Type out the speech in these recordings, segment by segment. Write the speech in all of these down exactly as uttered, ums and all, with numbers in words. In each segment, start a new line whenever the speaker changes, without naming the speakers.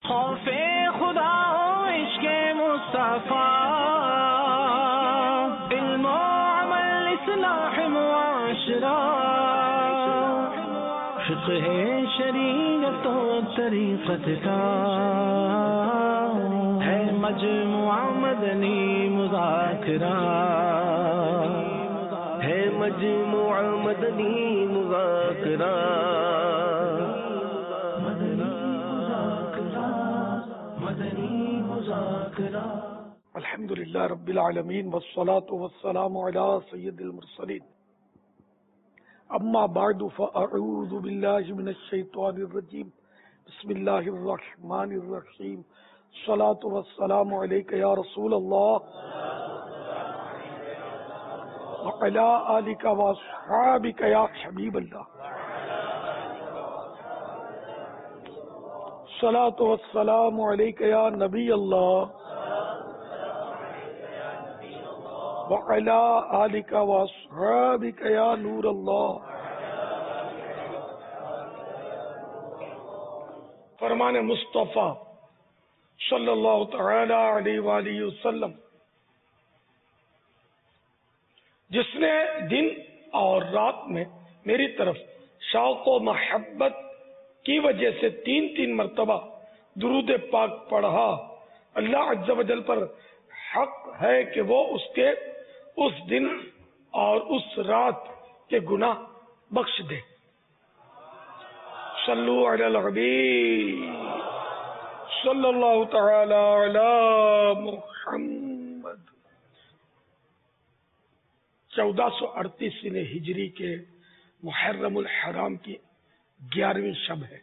خوف خدا ہو عشق مصطفیٰ، علم و عمل اصلاح معاشرہ، فقہ شریعت و طریقت کا ہے مجموعہ مدنی مذاکرہ، ہے مجموعہ مدنی مذاکرہ، مدنی مذاکرہ۔
الحمدللہ رب العالمین والصلاة والسلام علی سید المرسلین، اما بعد فاعوذ باللہ من الشیطان الرجیم، بسم اللہ الرحمن الرحیم، الصلاة والسلام علیک یا رسول اللہ وعلی آلک واصحابک یا حبیب اللہ، الصلاة والسلام علیک یا نبی اللہ وعلی آلک واصحابک یا نور اللہ۔ فرمان مصطفیٰ صلی اللہ تعالی علیہ وآلہ وسلم، جس نے دن اور رات میں میری طرف شوق و محبت کی وجہ سے تین تین مرتبہ درود پاک پڑھا، اللہ عز و جل پر حق ہے کہ وہ اس کے اس دن اور اس رات کے گناہ بخش دے۔ صلو علی الحبیب صلی اللہ تعالی علی محمد۔ چودہ سو اڑتیس ہجری کے محرم الحرام کی گیارہویں شب ہے۔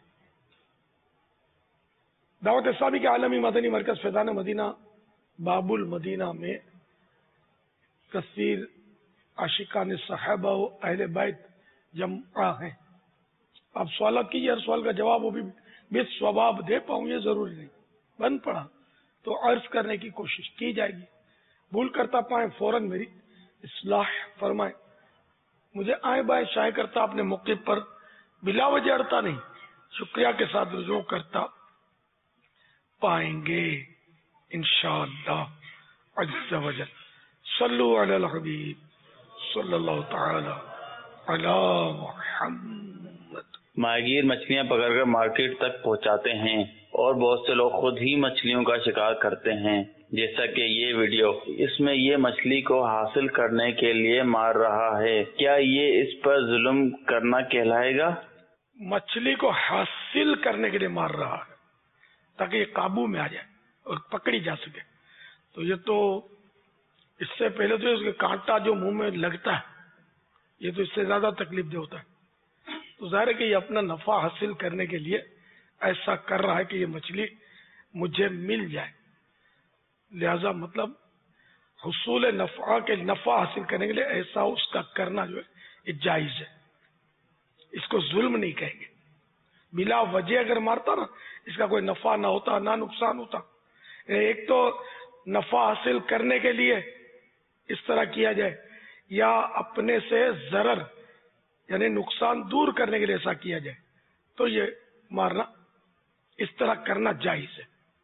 دعوت اسلامی کے عالمی مدنی مرکز فیضان مدینہ باب المدینہ میں کثیر عاشقان صحابہ و اہل بیت جمع ہیں۔ آپ سوالات کیجیے، ہر سوال کا جواب وہ بھی بے ثواب دے پاؤں یہ ضروری نہیں، بند پڑا تو عرض کرنے کی کوشش کی جائے گی، بھول کرتا پائیں فوراً میری اصلاح فرمائیں۔ مجھے آئیں بائیں شائع کرتا اپنے موقع پر بلا وجہ اڑتا نہیں، شکریہ کے ساتھ رجوع کرتا پائیں گے انشاءاللہ عز و جل۔ صلو علی الحبیب صلی اللہ تعالی علی محمد۔
ماہی گیر مچھلیاں پکڑ کر مارکیٹ تک پہنچاتے ہیں اور بہت سے لوگ خود ہی مچھلیوں کا شکار کرتے ہیں، جیسا کہ یہ ویڈیو۔ اس میں یہ مچھلی کو حاصل کرنے کے لیے مار رہا ہے، کیا یہ اس پر ظلم کرنا کہلائے گا؟
مچھلی کو حاصل کرنے کے لیے مار رہا ہے تاکہ یہ قابو میں آ جائے اور پکڑی جا سکے، تو یہ تو اس سے پہلے تو اس کا کانٹا جو منہ میں لگتا ہے یہ تو اس سے زیادہ تکلیف دہ ہوتا ہے، تو ظاہر ہے کہ یہ اپنا نفع حاصل کرنے کے لیے ایسا کر رہا ہے کہ یہ مچھلی مجھے مل جائے، لہذا مطلب حصول نفع کے نفع حاصل کرنے کے لیے ایسا اس کا کرنا جو ہے یہ جائز ہے، اس کو ظلم نہیں کہیں گے۔ بلا وجہ اگر مارتا نا، اس کا کوئی نفع نہ ہوتا نہ نقصان ہوتا، ایک تو نفع حاصل کرنے کے لیے اس طرح کیا جائے، یا اپنے سے ضرر یعنی نقصان دور کرنے کے لیے ایسا کیا جائے، تو یہ مارنا اس طرح کرنا جائز ہے۔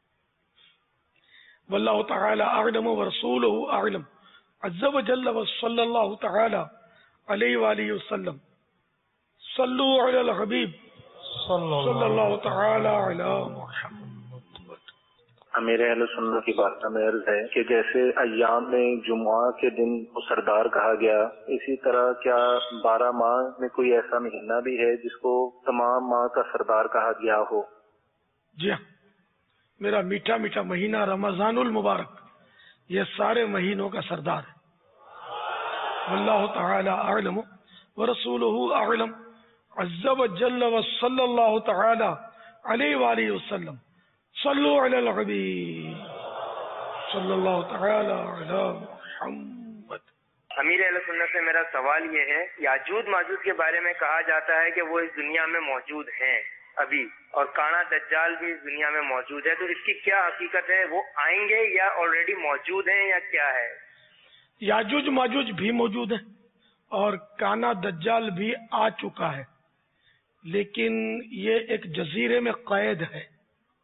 واللہ تعالی اعلم ورسولہ اعلم، عز و جل وصلی اللہ تعالی علیہ وآلہ وسلم۔ صلو علی الحبیب صلی اللہ تعالی علی محمد۔
امیر اہل سنت کی بات میں عرض ہے کہ جیسے ایام میں جمعہ کے دن کو سردار کہا گیا، اسی طرح کیا بارہ ماہ میں کوئی ایسا مہینہ بھی ہے جس کو تمام ماہ کا سردار کہا گیا ہو؟
جی ہاں، میرا میٹھا میٹھا مہینہ رمضان المبارک یہ سارے مہینوں کا سردار ہے۔ واللہ تعالی اعلم ورسولہ اعلم، عز و جل وصلی اللہ تعالی علیہ وآلہ وسلم۔ صلو علی الحبیب صلی اللہ تعالی علی محمد۔
امیر اہل سنت سے میرا سوال یہ ہے، یاجوج ماجوج کے بارے میں کہا جاتا ہے کہ وہ اس دنیا میں موجود ہیں ابھی، اور کانا دجال بھی اس دنیا میں موجود ہے، تو اس کی کیا حقیقت ہے؟ وہ آئیں گے یا آلریڈی موجود ہیں یا کیا ہے؟
یاجوج ماجوج بھی موجود ہیں اور کانا دجال بھی آ چکا ہے، لیکن یہ ایک جزیرے میں قید ہے،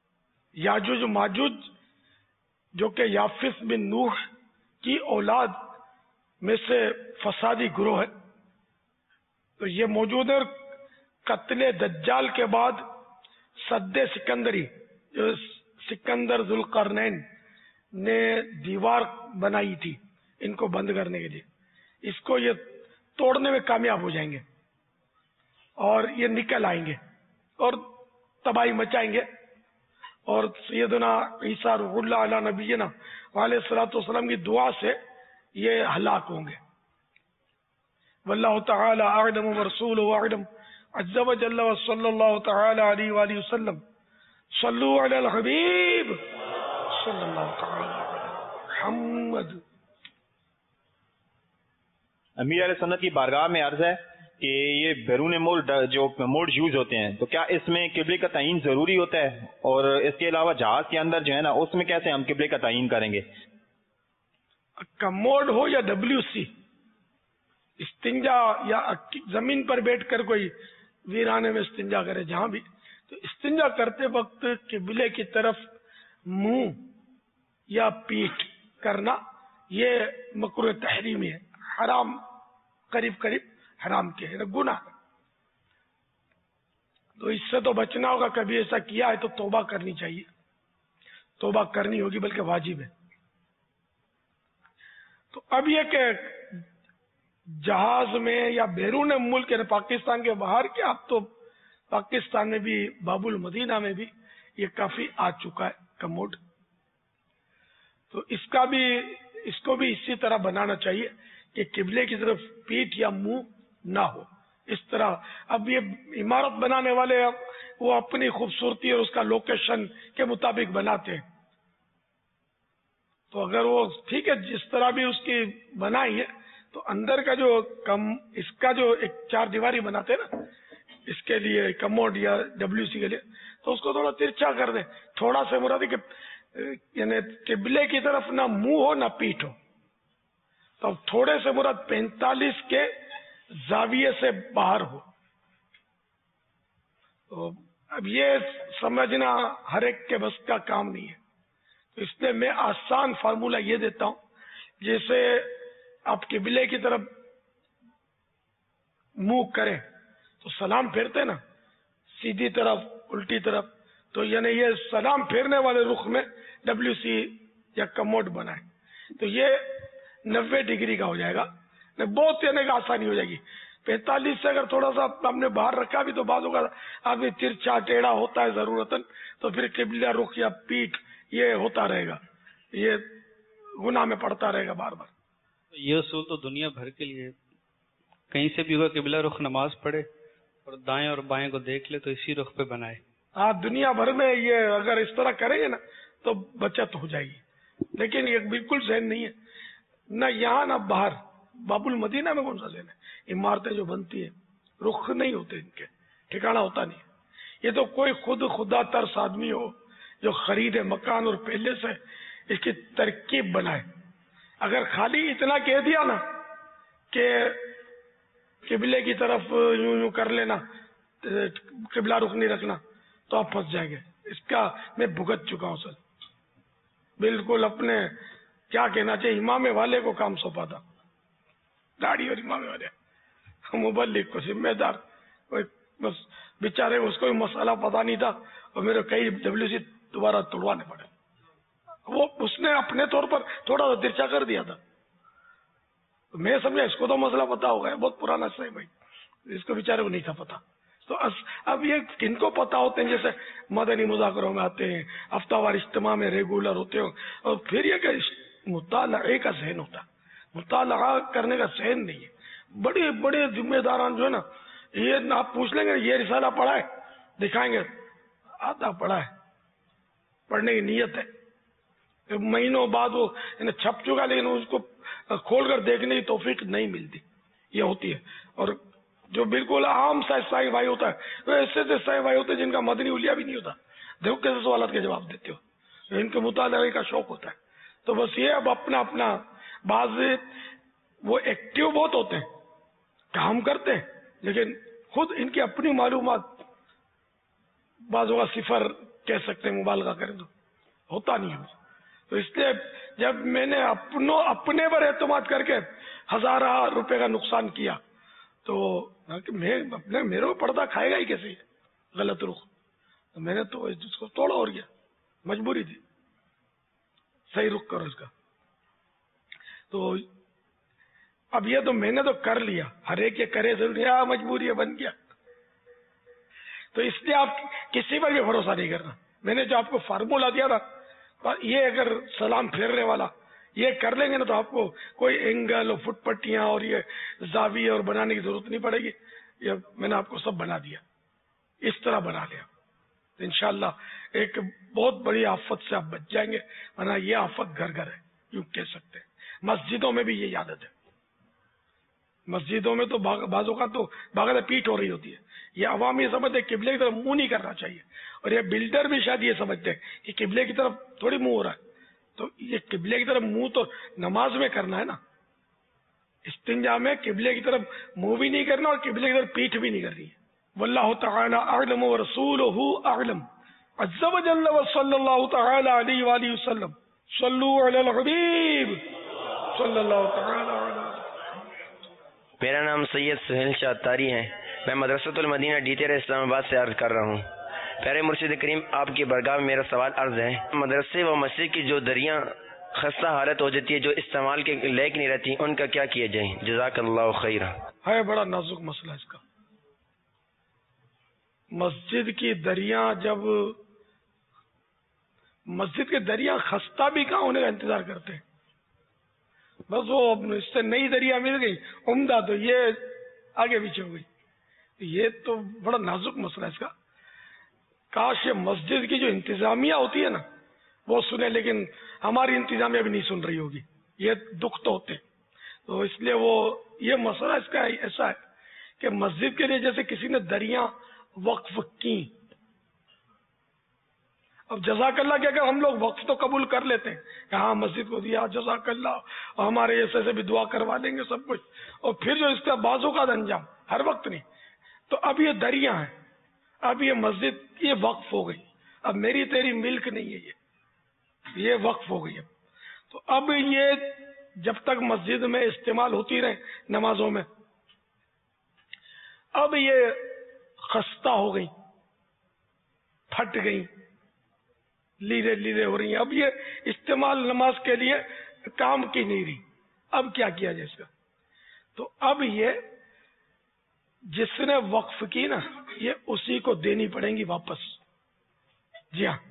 یاجوج ماجوج جو کہ یافس بن نوح کی اولاد میں سے فسادی گروہ ہے، تو یہ موجود ہے. اور قتل دجال کے بعد سد سکندری جو سکندر ذوالقرنین نے دیوار بنائی تھی ان کو بند کرنے کے لیے، اس کو یہ توڑنے میں کامیاب ہو جائیں گے اور یہ نکل آئیں گے اور تباہی مچائیں گے، اور سیدنا عیسیٰ روح اللہ علیہ نبینا علیہ الصلوۃ والسلام کی دعا سے یہ ہلاک ہوں گے. واللہ تعالی اعلم ورسولہ اعلم عز وجل وصلی اللہ تعالی علیہ وآلہ وسلم. صلو علی الحبیب صلی اللہ تعالی علی محمد.
امیر علیہ سنت کی بارگاہ میں عرض ہے کہ یہ بیرون ملک جو موڈ یوز ہوتے ہیں تو کیا اس میں قبلے کا تعین ضروری ہوتا ہے؟ اور اس کے علاوہ جہاز کے اندر جو ہے نا اس میں کیسے ہم قبلے کا تعین کریں گے؟
کموڈ ہو یا ڈبلیو سی، استنجا یا زمین پر بیٹھ کر کوئی ویرانے میں استنجا کرے جہاں بھی، تو استنجا کرتے وقت قبلے کی طرف منہ یا پیٹھ کرنا یہ مکروہ تحریمی ہے، حرام، قریب قریب حرام کے ہے، گناہ. تو اس سے تو بچنا ہوگا. کبھی ایسا کیا ہے تو توبہ کرنی چاہیے، توبہ کرنی ہوگی بلکہ واجب ہے. تو اب یہ کہ جہاز میں یا بیرون ملک یعنی پاکستان کے باہر کے، اب تو پاکستان میں بھی باب المدینہ میں بھی یہ کافی آ چکا ہے کموڈ. تو اس کا بھی اس کو بھی اسی طرح بنانا چاہیے کہ قبلے کی طرف پیٹھ یا منہ نہ ہو. اس طرح اب یہ عمارت بنانے والے وہ اپنی خوبصورتی اور اس کا لوکیشن کے مطابق بناتے ہیں، تو اگر وہ ٹھیک ہے جس طرح بھی اس کی بنائی ہے، تو اندر کا جو کم اس کا جو ایک چار دیواری بناتے ہیں نا اس کے لیے کموڈ یا ڈبلیو سی کے لیے، تو اس کو تھوڑا ترچھا کر دیں. تھوڑا سے مراد کہ یعنی قبلے کی طرف نہ منہ ہو نہ پیٹھ ہو. تو اب تھوڑے سے مراد پینتالیس کے زاویے سے باہر ہو. تو اب یہ سمجھنا ہر ایک کے بس کا کام نہیں ہے. تو اس لیے میں آسان فارمولہ یہ دیتا ہوں، جیسے آپ قبلے کی طرف منہ کریں تو سلام پھیرتے نا سیدھی طرف الٹی طرف، تو یعنی یہ سلام پھیرنے والے رخ میں ڈبلیو سی یا کموڈ بنائے تو یہ نوے ڈگری کا ہو جائے گا. بہت یعنی کہ آسانی ہو جائے گی. پینتالیس سے اگر تھوڑا سا ہم نے باہر رکھا بھی تو بعض ہوگا آدمی ترچھا ٹیڑھا ہوتا ہے ضرورتاً، تو پھر قبلہ رخ یا پیٹھ یہ ہوتا رہے گا، یہ گناہ میں پڑتا رہے گا بار بار.
یہ اصول تو دنیا بھر کے لیے، کہیں سے بھی ہوگا قبلہ رخ نماز پڑھے اور دائیں اور بائیں کو دیکھ لے تو اسی رخ پہ بنائے.
ہاں دنیا بھر میں یہ اگر اس طرح کریں گے نا تو بچت ہو جائے گی، لیکن یہ بالکل ذہن نہیں ہے نہ یہاں نہ باہر. باب المدینہ میں کون سا ذہن ہے؟ عمارتیں جو بنتی ہیں رخ نہیں ہوتے، ان کے ٹھکانا ہوتا نہیں. یہ تو کوئی خود خدا ترس آدمی ہو جو خریدے مکان اور پہلے سے اس کی ترکیب بنائے. اگر خالی اتنا کہہ دیا نا کہ قبلے کی طرف یوں یوں کر لینا، قبلہ رخ نہیں رکھنا، تو آپ پھنس جائیں گے. اس کا میں بھگت چکا ہوں سر. بالکل اپنے کیا کہنا چاہیے امام والے کو کام سونپا تھا، داڑھی اور امام والے مبلغ کو ذمہ دار، بس بیچارے اس کو مسئلہ پتا نہیں تھا اور میرے کئی ڈبلیو سی دوبارہ توڑوانے پڑے. وہ اس نے اپنے طور پر تھوڑا سا ترچا کر دیا تھا. میں سمجھا اس کو تو مسئلہ پتا ہوگا، بہت پرانا ہے بھائی، اس کو بیچارے کو نہیں تھا پتا. تو اب یہ کن کو پتا ہوتے ہیں؟ جیسے مدنی مذاکروں میں آتے ہیں، ہفتہ وار اجتماع میں ریگولر ہوتے ہو، اور پھر یہ کہ مطالعے کا ذہن ہوتا ہے، مطالعہ کرنے کا ذہن نہیں ہے. بڑے بڑے ذمہ داران جو ہے نا، یہ آپ پوچھ لیں گے یہ رسالہ پڑھا ہے، دکھائیں گے آدھا پڑھا ہے، پڑھنے کی نیت ہے، مہینوں بعد وہ چھپ چکا لیکن اس کو کھول کر دیکھنے کی توفیق نہیں ملتی، یہ ہوتی ہے. اور جو بالکل عام سا عیسائی بھائی ہوتا ہے، وہ ایسے سے عیسائی بھائی ہوتے ہیں جن کا مدنی اولیا بھی نہیں ہوتا. دیکھو کیسے سوالات کے جواب دیتے ہو، ان کے مطالعے کا شوق ہوتا ہے. تو بس یہ اب اپنا اپنا، بعض وہ ایکٹیو بہت ہوتے ہیں، کام کرتے ہیں، لیکن خود ان کی اپنی معلومات بعض کا صفر کہہ سکتے ہیں مبالغہ کریں تو ہوتا نہیں ہے. تو اس لیے جب میں نے اپنوں اپنے پر اعتماد کر کے ہزارہ روپے کا نقصان کیا تو میں اپنے میرے کو پردہ کھائے گا ہی کیسے غلط رخ. تو میں نے تو اس کو توڑا اور گیا, مجبوری تھی, صحیح رخ کرو اس کا. تو اب یہ تو میں نے تو کر لیا, ہر ایک یہ کرے ضروری ہے, مجبوری ہے, بن گیا. تو اس لیے آپ کسی پر بھی بھروسہ نہیں کرنا. میں نے جو آپ کو فارمولا دیا تھا یہ اگر سلام پھیرنے والا یہ کر لیں گے نا تو آپ کو کوئی اینگل اور فٹ پٹیاں اور یہ زاویے اور بنانے کی ضرورت نہیں پڑے گی. یہ میں نے آپ کو سب بنا دیا, اس طرح بنا لیا. تو انشاءاللہ ایک بہت بڑی آفت سے آپ بچ جائیں گے, ورنہ یہ آفت گھر گھر ہے یوں کہہ سکتے ہیں. مسجدوں میں بھی یہ عادت ہے. مسجدوں میں تو بعضوں کا تو باقاعدہ پیٹ ہو رہی ہوتی ہے. یہ عوام یہ سمجھتے قبلے کی طرف منہ نہیں کرنا چاہیے, اور یہ بلڈر بھی شاید یہ سمجھتے ہیں کہ قبلے کی طرف تھوڑی منہ ہو رہا ہے. تو یہ قبلے کی طرف منہ تو نماز میں کرنا ہے نا, استنجا میں قبلے کی طرف منہ بھی نہیں کرنا اور قبلے کی طرف پیٹھ بھی نہیں کرنی ہے. واللہ تعالی اعلم ورسولہ اعلم عز وجل وصلی اللہ تعالی علیہ وآلہ وسلم. صلو علی الحبیب صلی اللہ تعالی علیہ وسلم.
میرا نام سید سہیل شاہ تاری ہے. میں مدرسۃ المدینہ ڈی ٹیرا اسلام آباد سے عرض کر رہا ہوں. پیارے مرشد کریم آپ کی برگاہ میں میرا سوال عرض ہے, مدرسے و مسجد کی جو دریاں خستہ حالت ہو جاتی ہے, جو استعمال کے لائق نہیں رہتی, ان کا کیا کیا جائے؟ جزاک اللہ خیرہ.
ہے بڑا نازک مسئلہ اس کا. مسجد کی دریاں جب مسجد کے دریاں خستہ بھی کہاں ہونے کا انتظار کرتے ہیں, بس وہ اس سے نئی دریا مل گئی عمدہ تو یہ آگے پیچھے ہو گئی. یہ تو بڑا نازک مسئلہ ہے اس کا. کاش یہ مسجد کی جو انتظامیہ ہوتی ہے نا وہ سنے, لیکن ہماری انتظامیہ بھی نہیں سن رہی ہوگی. یہ دکھ تو ہوتے. تو اس لیے وہ یہ مسئلہ اس کا ایسا ہے کہ مسجد کے لیے جیسے کسی نے دریاں وقف کی, اب جزاک اللہ کہ اگر ہم لوگ وقف تو قبول کر لیتے ہیں کہ ہاں مسجد کو دیا جزاک اللہ, اور ہمارے ایسے سے بھی دعا کروا دیں گے سب کچھ, اور پھر جو اس کا بازو کا انجام ہر وقت نہیں. تو اب یہ دریاں ہیں, اب یہ مسجد یہ وقف ہو گئی, اب میری تیری ملک نہیں ہے, یہ یہ وقف ہو گئی. اب تو اب یہ جب تک مسجد میں استعمال ہوتی رہے نمازوں میں, اب یہ خستہ ہو گئی, پھٹ گئی, لیرے لیرے ہو رہی ہیں, اب یہ استعمال نماز کے لیے کام کی نہیں رہی. اب کیا کیا جائے اس کا؟ تو اب یہ جس نے وقف کی نا یہ اسی کو دینی پڑیں گی واپس. جی ہاں,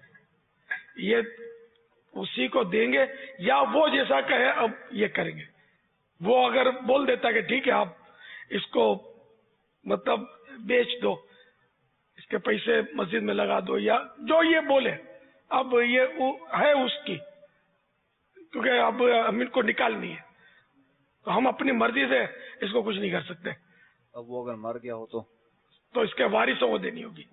یہ اسی کو دیں گے, یا وہ جیسا کہے اب یہ کریں گے. وہ اگر بول دیتا کہ ٹھیک ہے آپ اس کو مطلب بیچ دو, اس کے پیسے مسجد میں لگا دو, یا جو یہ بولے, اب یہ ہے اس کی, کیونکہ اب ہم ان کو نکالنی ہے, تو ہم اپنی مرضی سے اس کو کچھ نہیں کر سکتے.
اب وہ اگر مر گیا ہو تو
تو اس کے وارثوں کو دینی ہوگی.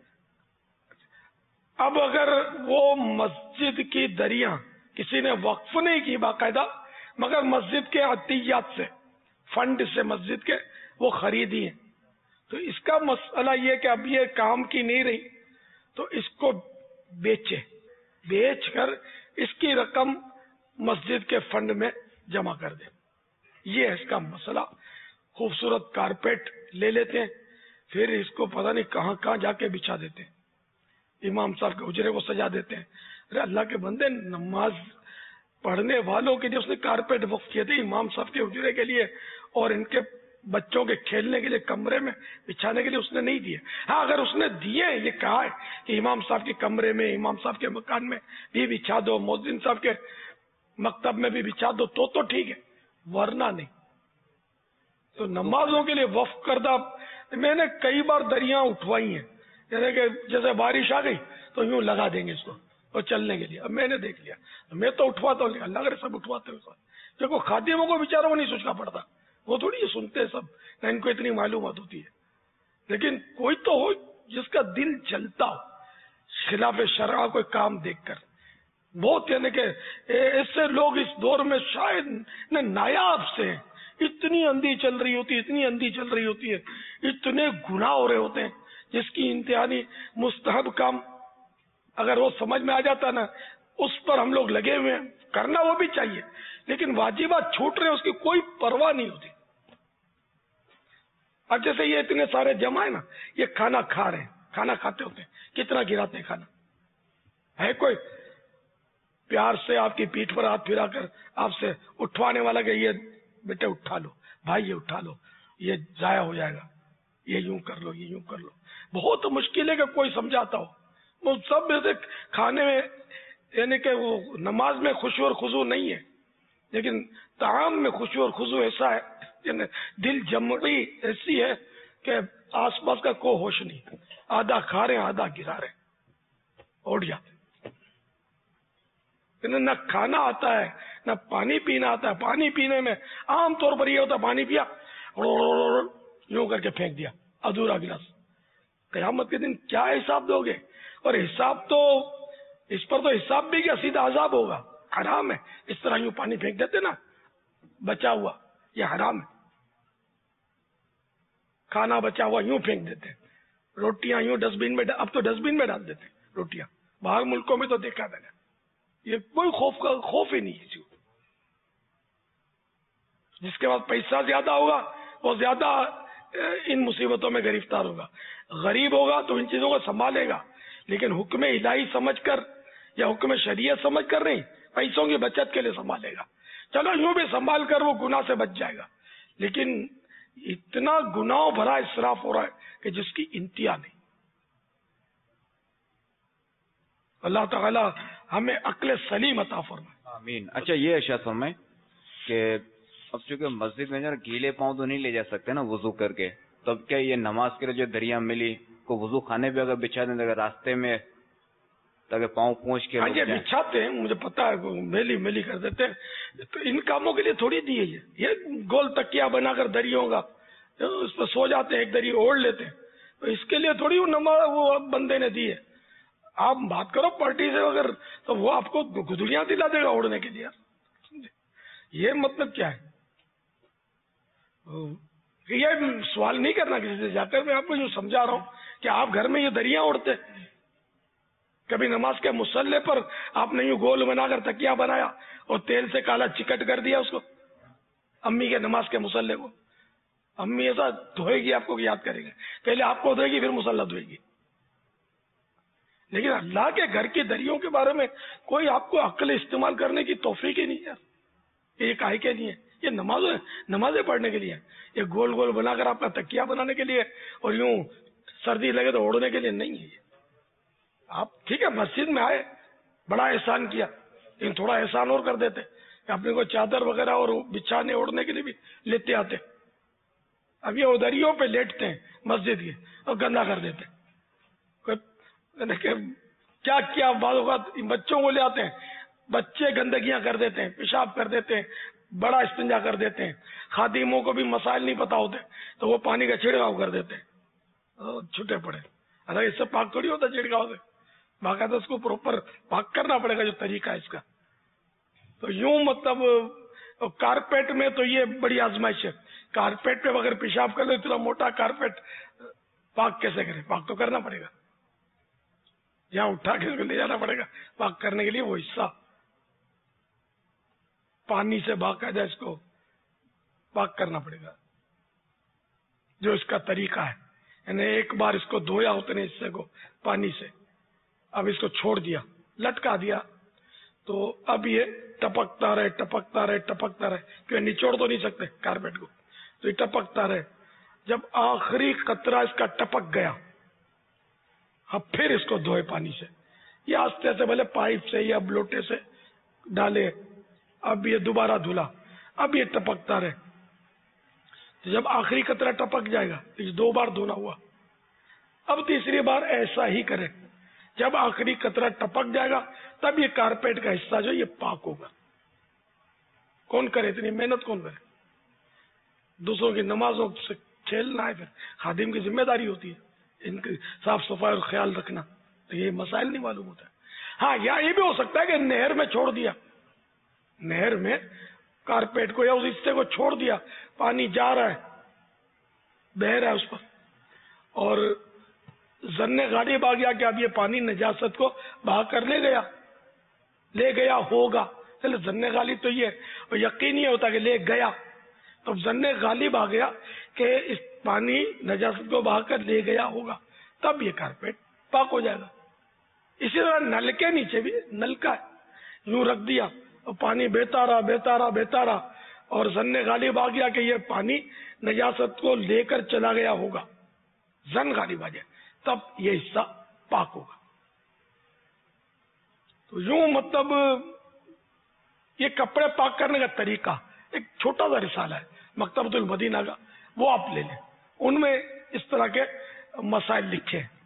اب اگر وہ مسجد کی دریاں کسی نے وقف نہیں کی باقاعدہ, مگر مسجد کے عطیات سے, فنڈ سے مسجد کے وہ خریدی ہیں, تو اس کا مسئلہ یہ کہ اب یہ کام کی نہیں رہی, تو اس کو بیچے, بیچ کر اس کی رقم مسجد کے فنڈ میں جمع کر دیں. یہ ہے اس کا مسئلہ. خوبصورت کارپیٹ لے لیتے ہیں, پھر اس کو پتہ نہیں کہاں کہاں جا کے بچھا دیتے ہیں, امام صاحب کے حجرے کو سجا دیتے ہیں. ارے اللہ کے بندے, نماز پڑھنے والوں کے لیے اس نے کارپیٹ وقف کیے تھے, امام صاحب کے حجرے کے لیے اور ان کے بچوں کے کھیلنے کے لیے کمرے میں بچھانے کے لیے اس نے نہیں دیے. ہاں اگر اس نے دیے, یہ کہا ہے کہ امام صاحب کے کمرے میں, امام صاحب کے مکان میں بھی بچھا دو, مؤذن صاحب کے مکتب میں بھی بچھا دو, تو تو ٹھیک ہے, ورنہ نہیں. تو نمازوں کے لیے وقف کردہ میں نے کئی بار دریاں اٹھوائی ہیں, جیسے کہ جیسے بارش آ گئی تو یوں لگا دیں گے اس کو اور چلنے کے لیے. اب میں نے دیکھ لیا, میں تو اٹھواتا ہوں, اللہ کرے سب اٹھواتے ہو. دیکھو خادموں کو بیچاروں کو نہیں سوچنا پڑتا, وہ تھوڑی یہ سنتے ہیں سب, نہ ان کو اتنی معلومات ہوتی ہے. لیکن کوئی تو ہو جس کا دل جلتا ہو خلاف شرع کوئی کام دیکھ کر. بہت یعنی کہ ایسے لوگ اس دور میں شاید نایاب سے ہیں, اتنی اندھی چل رہی ہوتی ہے, اتنی اندھی چل رہی ہوتی ہے, اتنے گناہ ہو رہے ہوتے ہیں جس کی انتہائی مستحب کام اگر وہ سمجھ میں آ جاتا نا، اس پر ہم لوگ لگے ہوئے ہیں، کرنا وہ بھی چاہیے، لیکن واجبات چھوٹ رہے ہیں اس کی کوئی پرواہ نہیں ہوتی. اب جیسے یہ اتنے سارے جمع ہے نا، یہ کھانا کھا رہے ہیں، کھانا کھاتے ہوتے ہیں، کتنا گراتے ہیں کھانا. ہے کوئی پیار سے آپ کی پیٹھ پر ہاتھ پھرا کر آپ سے اٹھوانے والا کہ یہ بیٹے اٹھا لو بھائی، یہ اٹھا لو، یہ ضائع ہو جائے گا، یہ یوں کر لو، یہ یوں کر لو. بہت مشکل ہے کہ کوئی سمجھاتا ہو. وہ سب میں سے کھانے میں، یعنی کہ وہ نماز میں خشوع اور خضوع نہیں ہے، لیکن طعام میں خشوع اور خضوع ایسا ہے، یعنی دل جمعی ایسی ہے کہ آس پاس کا کوئی ہوش نہیں، آدھا کھا رہے ہیں آدھا گرا رہے ہیں، اٹھ جاتے. نہ کھانا آتا ہے نہ پانی پینا آتا ہے. پانی پینے میں عام طور پر یہ ہوتا ہے پانی پیا یوں کر کے پھینک دیا ادھورا گلاس. قیامت کے دن کیا حساب دو گے؟ اور حساب تو اس پر تو حساب بھی کیا، سیدھا عذاب ہوگا. حرام ہے اس طرح یوں پانی پھینک دیتے نا بچا ہوا، یہ حرام ہے. کھانا بچا ہوا یوں پھینک دیتے، روٹیاں یوں ڈسٹ بین میں، اب تو ڈسٹ بین میں ڈال دیتے روٹیاں. باہر ملکوں میں تو دیکھا میں نے، یہ کوئی خوف کا خوف ہی نہیں ہے. جس کے پاس پیسہ زیادہ ہوگا وہ زیادہ ان مصیبتوں میں گرفتار ہوگا. غریب ہوگا تو ان چیزوں کو سنبھالے گا، لیکن حکم الہی سمجھ کر یا حکم شریعت سمجھ کر نہیں، پیسوں کی بچت کے لیے سنبھالے گا. چلو یوں بھی سنبھال کر وہ گناہ سے بچ جائے گا، لیکن اتنا گناہ بھرا اسراف ہو رہا ہے کہ جس کی انتہا نہیں. اللہ تعالی ہمیں عقل سلیم عطا فرمائے.
آمین. اچھا یہ ارشاد فرمائے کہ اب چونکہ مسجد میں گیلے پاؤں تو نہیں لے جا سکتے نا وضو کر کے، تو اب کیا یہ نماز کے لیے جو دریا ملی کو وضو خانے پہ اگر بچھا دیں اگر راستے میں تاکہ پاؤں پہنچ کے
یہ بچھاتے ہیں، مجھے پتا ہے میلی میلی کر دیتے ہیں. تو ان کاموں کے لیے تھوڑی دی ہے یہ گول تکیا بنا کر دریوں کا اس پہ سو جاتے ہیں، ایک دری اوڑھ لیتے ہیں. تو اس کے لیے تھوڑی وہ نماز وہ بندے نے دی ہے. آپ بات کرو پارٹی سے اگر تو وہ آپ کو گدڑیاں دلا دے گا اوڑھنے کے لیے. یہ مطلب کیا ہے؟ یہ سوال نہیں کرنا کسی سے جا کر، میں آپ کو یوں سمجھا رہا ہوں کہ آپ گھر میں یہ دریاں اوڑھتے، کبھی نماز کے مصلے پر آپ نے یوں گول بنا کر تکیا بنایا اور تیل سے کالا چکٹ کر دیا اس کو، امی کے نماز کے مصلے کو. امی ایسا دھوئے گی آپ کو یاد کریں گے، پہلے آپ کو دھوئے گی پھر مصلہ دھوئے گی. لیکن اللہ کے گھر کی دریوں کے بارے میں کوئی آپ کو عقل استعمال کرنے کی توفیق ہی نہیں ہے. یہ کاہے کے لیے؟ یہ نماز نمازیں پڑھنے کے لیے. یہ گول گول بنا کر آپ کا تکیا بنانے کے لیے اور یوں سردی لگے تو اوڑھنے کے لیے نہیں ہے. آپ ٹھیک ہے مسجد میں آئے، بڑا احسان کیا، لیکن تھوڑا احسان اور کر دیتے کہ اپنے کو چادر وغیرہ اور بچھانے اوڑھنے کے لیے بھی لیتے آتے. اب یہ دریوں پہ لیٹتے ہیں مسجد کے اور گندا کر دیتے. کیا کیا بعض اوقات بچوں کو لے آتے ہیں، بچے گندگیاں کر دیتے ہیں، پیشاب کر دیتے ہیں، بڑا استنجا کر دیتے ہیں. خادموں کو بھی مسائل نہیں پتا ہوتے تو وہ پانی کا چھڑکاؤ کر دیتے ہیں، چھٹے پڑے. ارے اس سے پاک تھوڑی ہوتا چھڑکاؤ سے، باقاعدہ اس کو پراپر پاک کرنا پڑے گا جو طریقہ ہے اس کا. تو یوں مطلب کارپیٹ میں تو یہ بڑی آزمائش ہے. کارپیٹ پہ اگر پیشاب کر دو، اتنا موٹا کارپیٹ پاک کیسے کرے؟ پاک تو کرنا پڑے گا، یہاں اٹھا کے اس کو لے جانا پڑے گا پاک کرنے کے لیے. وہ حصہ پانی سے باقاعدہ اس کو پاک کرنا پڑے گا جو اس کا طریقہ ہے. یعنی ایک بار اس کو دھویا اتنے حصے کو پانی سے، اب اس کو چھوڑ دیا، لٹکا دیا، تو اب یہ ٹپکتا رہے ٹپکتا رہے ٹپکتا رہے کیونکہ نچوڑ تو نہیں سکتے کارپیٹ کو، تو یہ ٹپکتا رہے. جب آخری قطرہ اس کا ٹپک گیا، اب پھر اس کو دھوئے پانی سے، یا آستے سے بھلے پائپ سے یا لوٹے سے ڈالے. اب یہ دوبارہ دھلا، اب یہ ٹپکتا رہے. جب آخری قطرہ ٹپک جائے گا، دو بار دھونا ہوا، اب تیسری بار ایسا ہی کرے. جب آخری قطرہ ٹپک جائے گا تب یہ کارپیٹ کا حصہ جو یہ پاک ہوگا. کون کرے اتنی محنت؟ کون کرے؟ دوسروں کی نمازوں سے کھیلنا ہے، پھر خادم کی ذمہ داری ہوتی ہے ان کی صاف صفائی اور خیال رکھنا. تو یہ مسائل نہیں معلوم ہوتا ہے. ہاں یا یہ بھی ہو سکتا ہے کہ نہر میں چھوڑ دیا، نہر میں کارپیٹ کو یا اس حصے کو چھوڑ دیا، پانی جا رہا ہے، بہ رہا ہے اس پر، اور ظن غالب آ گیا کہ اب یہ پانی نجاست کو بہا کر لے گیا لے گیا ہوگا. چلے ظن غالب تو یہ ہے، یقین یہ ہوتا کہ لے گیا، تو ظن غالب آ گیا کہ اس پانی نجاست کو بہا کر لے گیا ہوگا، تب یہ کارپیٹ پاک ہو جائے گا. اسی طرح نل کے نیچے بھی نلکا ہے، یوں رکھ دیا اور پانی بہتا رہا بہتا رہا بہتا رہا اور ظن غالب آ گیا کہ یہ پانی نجاست کو لے کر چلا گیا ہوگا، ظن غالب آ جائے تب یہ حصہ پاک ہوگا. تو یوں مطلب یہ کپڑے پاک کرنے کا طریقہ ایک چھوٹا سا رسالہ ہے مکتبۃ المدینہ کا، وہ آپ لے لیں، ان میں اس طرح کے مسائل لکھے ہیں.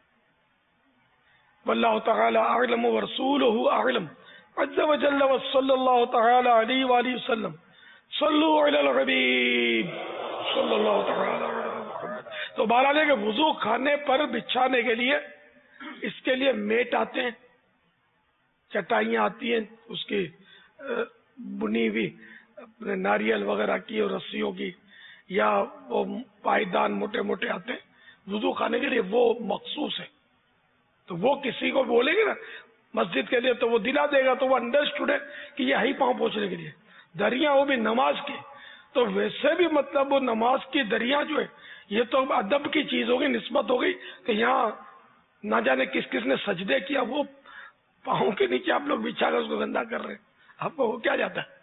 واللہ تعالی اعلم ورسولہ اعلم عز وجل وصلی اللہ تعالی علیہ وآلہ وسلم. صلوا علی الحبیب صلی اللہ تعالی علیہ وسلم. تو بہرحال ہے کہ وضو خانے پر بچھانے کے لیے اس کے لیے میٹ آتے ہیں، چٹائیاں آتی ہیں اس کی بنی ہوئی ناریل وغیرہ کی اور رسیوں کی، یا وہ پائیدان موٹے موٹے آتے ہیں وضو خانے کے لیے، وہ مخصوص ہے. تو وہ کسی کو بولے گے نا مسجد کے لیے تو وہ دلا دے گا، تو وہ انڈرسٹوڈ ہے کہ یہ ہی پاؤں پوچھنے کے لیے. دریاں وہ بھی نماز کی، تو ویسے بھی مطلب وہ نماز کی دریاں جو ہے یہ تو ادب کی چیز ہوگی، نسبت ہو گئی کہ یہاں نہ جانے کس کس نے سجدے کیا، وہ پاؤں کے نیچے آپ لوگ بچھا کر اس کو گندا کر رہے ہیں. آپ کو وہ کیا جاتا ہے؟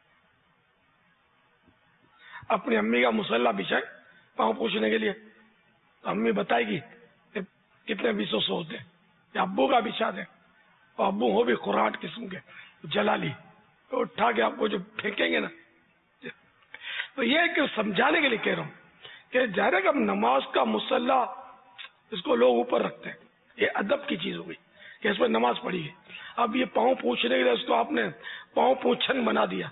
اپنی امی کا مسلح بچھائے پاؤں پوچھنے کے لیے، تو امی بتائے گی کہ کتنے بیسوں سو ہوتے ہیں، یا ابو کا بچھا دیں، اور ابو ہو بھی خوراٹ قسم کے جلالی، تو اٹھا کے آپ کو جو پھینکیں گے نا. تو یہ کہ سمجھانے کے لیے کہہ رہا ہوں کہ ظاہر ہے کہ اب نماز کا مسلح اس کو لوگ اوپر رکھتے ہیں، یہ ادب کی چیز ہو گئی کہ اس پر نماز پڑھی ہے. اب یہ پاؤں پوچھنے کے لیے اس کو آپ نے پاؤں پوچھن بنا دیا،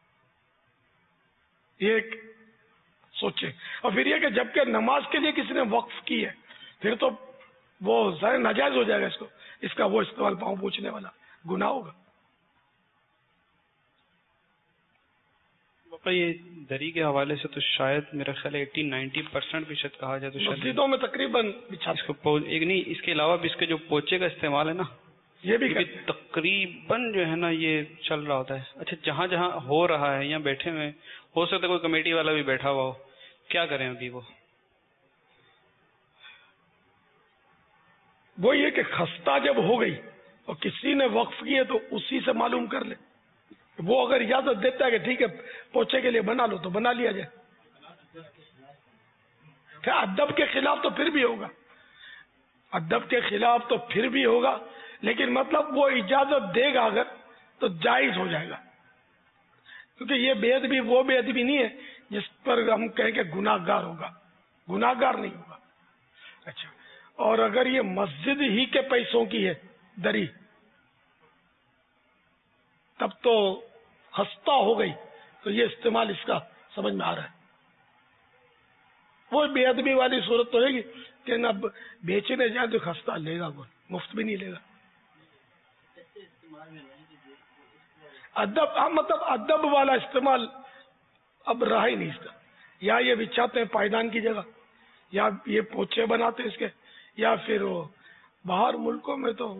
یہ ایک سوچے. اور پھر یہ کہ جبکہ نماز کے لیے کسی نے وقف کی ہے پھر تو وہ ظاہر ناجائز ہو جائے گا، اس کو اس کا وہ استعمال پاؤں پوچھنے والا گناہ ہوگا.
باپا یہ دری کے حوالے سے تو شاید میرا خیال ایٹی نائنٹی پرسینٹ بھی شاید کہا جائے تو
مسجدوں میں تقریباً
اس کو ایک نہیں، اس کے علاوہ بھی اس کے جو پوچے کا استعمال ہے نا
یہ بھی
تقریباً جو ہے نا یہ چل رہا ہوتا ہے. اچھا جہاں جہاں ہو رہا ہے یا بیٹھے ہوئے ہو سکتا ہے کوئی کمیٹی والا بھی بیٹھا ہوا ہو، کیا کریں ابھی؟ وہ
وہ یہ کہ خستہ جب ہو گئی اور کسی نے وقف کی ہے تو اسی سے معلوم کر لے. وہ اگر اجازت دیتا ہے کہ ٹھیک ہے پوچھے کے لیے بنا لو تو بنا لیا جائے. کہ ادب کے خلاف تو پھر بھی ہوگا، ادب کے خلاف تو پھر بھی ہوگا، لیکن مطلب وہ اجازت دے گا اگر تو جائز ہو جائے گا. کیونکہ یہ بے ادبی وہ بے ادبی نہیں ہے جس پر ہم کہیں کہ گناہ گار ہوگا، گناہ گار نہیں ہوگا. اچھا، اور اگر یہ مسجد ہی کے پیسوں کی ہے دری تب تو خستہ ہو گئی، تو یہ استعمال اس کا سمجھ میں آ رہا ہے. وہ بے ادبی والی صورت تو ہے گی کہ نہ بیچنے جائے تو خستہ لے گا، کوئی مفت بھی نہیں لے گا. ادب ہاں مطلب ادب والا استعمال اب رہا ہی نہیں اس کا. یا یہ بچھاتے ہیں پائیدان کی جگہ، یا یہ پوچھے بناتے اس کے، یا پھر وہ باہر ملکوں میں تو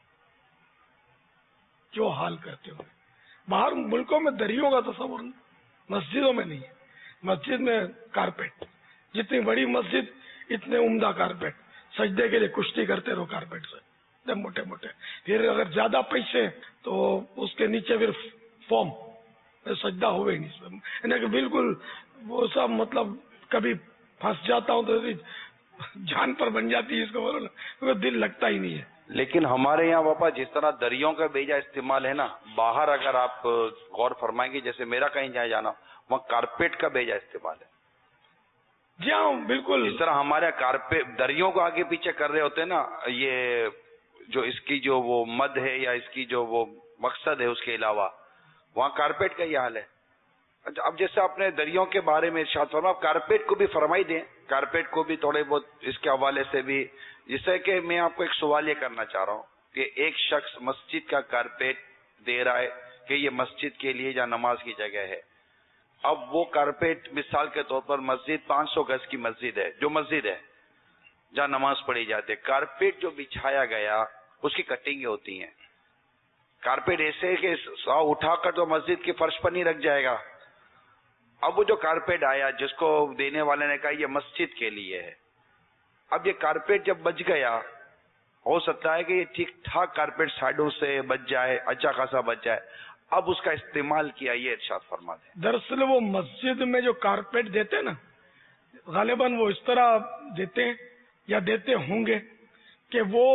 جو حال کرتے ہوئے، باہر ملکوں میں دریوں کا تصور نہیں، مسجدوں میں نہیں ہے. مسجد میں کارپیٹ، جتنی بڑی مسجد اتنے عمدہ کارپیٹ، سجدے کے لیے کشتی کرتے رہو کارپیٹ سے موٹے موٹے. پھر اگر زیادہ پیسے تو اس کے نیچے پھر فوم، سجدہ ہوئے نہیں، یعنی کہ بالکل وہ سب مطلب کبھی پھنس جاتا ہوں تو جان پر بن جاتی ہے اس کو بولو نا، دل لگتا ہی نہیں ہے.
لیکن ہمارے یہاں باپا جس طرح دریوں کا بیجا استعمال ہے نا، باہر اگر آپ غور فرمائیں گے، جیسے میرا کہیں جائے جانا وہاں کارپیٹ کا بیجا استعمال ہے.
جی ہاں بالکل.
جس طرح ہمارے کارپیٹ دریوں کو آگے پیچھے کر رہے ہوتے ہیں نا، یہ جو اس کی جو وہ مد ہے یا اس کی جو وہ مقصد ہے اس کے علاوہ وہاں کارپیٹ کا یہ حال ہے. اب جیسے آپ نے دریوں کے بارے میں ارشاد فرمایا، آپ کارپیٹ کو بھی فرمائی دیں، کارپیٹ کو بھی تھوڑے بہت اس کے حوالے سے بھی. جیسے کہ میں آپ کو ایک سوال یہ کرنا چاہ رہا ہوں کہ ایک شخص مسجد کا کارپیٹ دے رہا ہے کہ یہ مسجد کے لیے یا نماز کی جگہ ہے. اب وہ کارپیٹ مثال کے طور پر مسجد پانچ سو گز کی مسجد ہے، جو مسجد ہے जहाँ नमाज पढ़ी जाती है। कारपेट जो बिछाया गया उसकी कटिंग होती है। कारपेट ऐसे है कि सौ उठाकर तो मस्जिद के फर्श पर नहीं रख जाएगा। अब वो जो कारपेट आया जिसको देने वाले ने कहा ये मस्जिद के लिए है, अब ये कारपेट जब बच गया, हो सकता है कि ये ठीक ठाक कारपेट साइडों से बच जाए, अच्छा खासा बच जाए, अब उसका इस्तेमाल किया, ये इरशाद फरमा दे।
दरअसल वो मस्जिद में जो कारपेट देते हैं ना, गालिबन वो इस तरह देते हैं या देते होंगे कि वो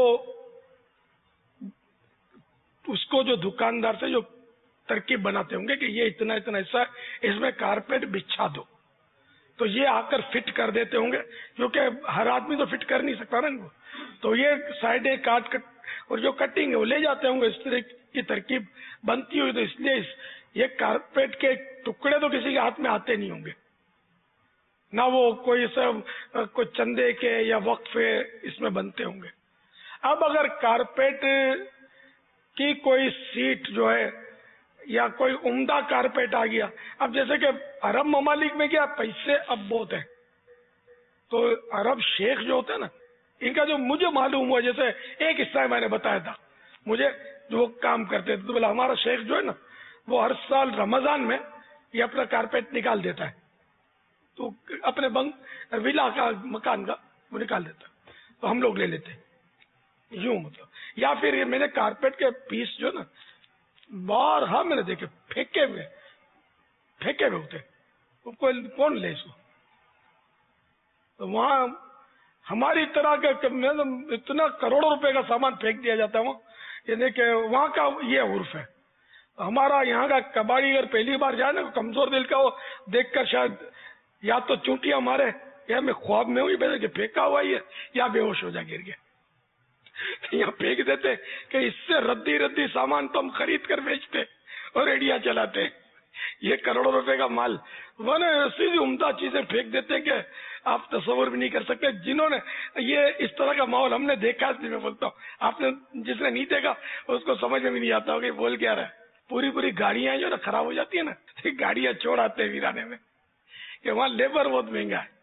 उसको जो दुकानदार से जो तरकीब बनाते होंगे कि ये इतना इतना हिस्सा इसमें कारपेट बिछा दो, तो ये आकर फिट कर देते होंगे, क्योंकि हर आदमी तो फिट कर नहीं सकता ना इनको, तो ये साइडें काट कट और जो कटिंग है वो ले जाते होंगे। इस तरह की तरकीब बनती हुई, तो इसलिए इस, ये कारपेट के टुकड़े तो किसी के हाथ में आते नहीं होंगे ना, वो कोई सब कोई चंदे के या वक्फे इसमें बनते होंगे। अब अगर कारपेट की कोई सीट जो है या कोई उम्दा कारपेट आ गया, अब जैसे कि अरब ममालिक में क्या पैसे अब बहुत है, तो अरब शेख जो होते हैं ना, इनका जो मुझे मालूम हुआ, जैसे एक हिस्सा मैंने बताया था मुझे जो काम करते थे, तो बोला हमारा शेख जो है ना, वो हर साल रमजान में ये अपना कारपेट निकाल देता है, तो अपने बंग विला का मकान का वो निकाल देता है, तो हम लोग ले लेते यूं, मतलब। या फिर ये मैंने कारपेट के पीस जो ना बार हाँ मैंने देखे फेंके हुए फेंके हुए होते, तो कोई कौन ले इसको, तो वहां हमारी तरह का मतलब इतना करोड़ों रुपए का सामान फेंक दिया जाता है वहाँ, यानी कि वहाँ का ये उर्फ है। हमारा यहाँ का कबाड़ी अगर पहली बार जाए ना, कमजोर दिल का, वो देखकर शायद या तो चूंटियां मारे या मैं ख्वाब में हुई बैठे कि फेंका हुआ ही है, या बेहोश हो जा गिर गया। यहाँ फेंक देते कि इससे रद्दी रद्दी सामान तो हम खरीद कर बेचते और रेडिया चलाते, ये करोड़ों रुपए का माल वो ना ऐसी उम्दा चीजें फेंक देते हैं कि आप तस्वर भी नहीं कर सकते। जिन्होंने ये इस तरह का माहौल हमने देखा, इसलिए मैं बोलता हूँ, आपने जिसने नहीं देखा उसको समझ में भी नहीं आता होगा बोल क्या रहा है। पूरी पूरी गाड़ियां जो ना खराब हो जाती है ना, गाड़ियां छोड़ आते हैं वीराने में, कि वहां लेबर बहुत महंगा है।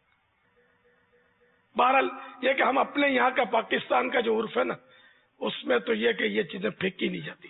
बहरहाल ये कि हम अपने यहाँ का पाकिस्तान का जो उर्फ है ना, उसमें तो ये कि ये चीजें फेंकी नहीं जाती।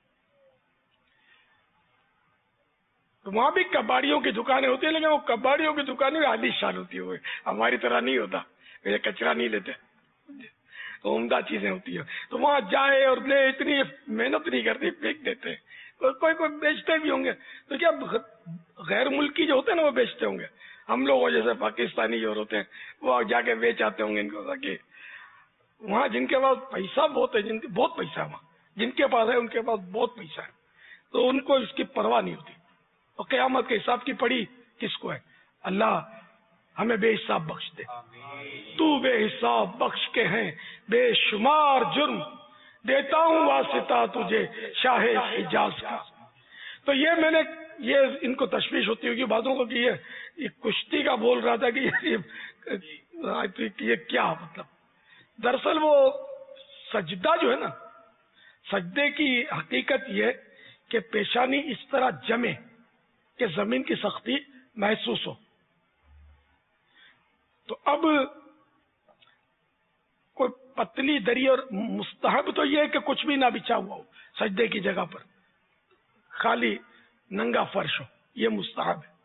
तो वहां भी कबाड़ियों की दुकानें होती है, लेकिन वो कबाड़ियों की दुकानें आलीशान होती है, हमारी तरह नहीं होता, ये कचरा नहीं लेते, तो उम्दा चीजें होती है। तो वहां जाए और ले, इतनी मेहनत नहीं करती, फेंक देते। तो कोई कोई बेचते भी होंगे, तो क्या गैर मुल्की जो होते हैं ना वो बेचते होंगे। हम लोग जैसे पाकिस्तानी जो होते हैं वो जाके बेच आते होंगे इनको, ताकि वहां जिनके पास पैसा बहुत है, जिनके बहुत पैसा है, वहां जिनके पास है उनके पास बहुत पैसा है, तो उनको इसकी परवाह नहीं होती। और क़यामत के हिसाब की पड़ी किसको है? अल्लाह हमें बेहिसाब बख्श दे। तू बेहिसाब बख्श के हैं बेशुमार जुर्म, देता हूँ वासिता तुझे शाहे हिजाज का। तो ये मैंने ये इनको तशवीश होती होगी बातों को कि ये, ये कुश्ती का बोल रहा था कि ये, ये, ये क्या मतलब। दरअसल वो सजदा जो है ना, सजदे की हकीकत ये कि पेशानी इस तरह जमे कि जमीन की सख्ती महसूस हो। तो अब कोई पतली दरी, और मुस्तहब तो यह है कि कुछ भी ना बिछा हुआ हो सजदे की जगह पर, खाली नंगा फर्श हो, ये मुस्तहब है।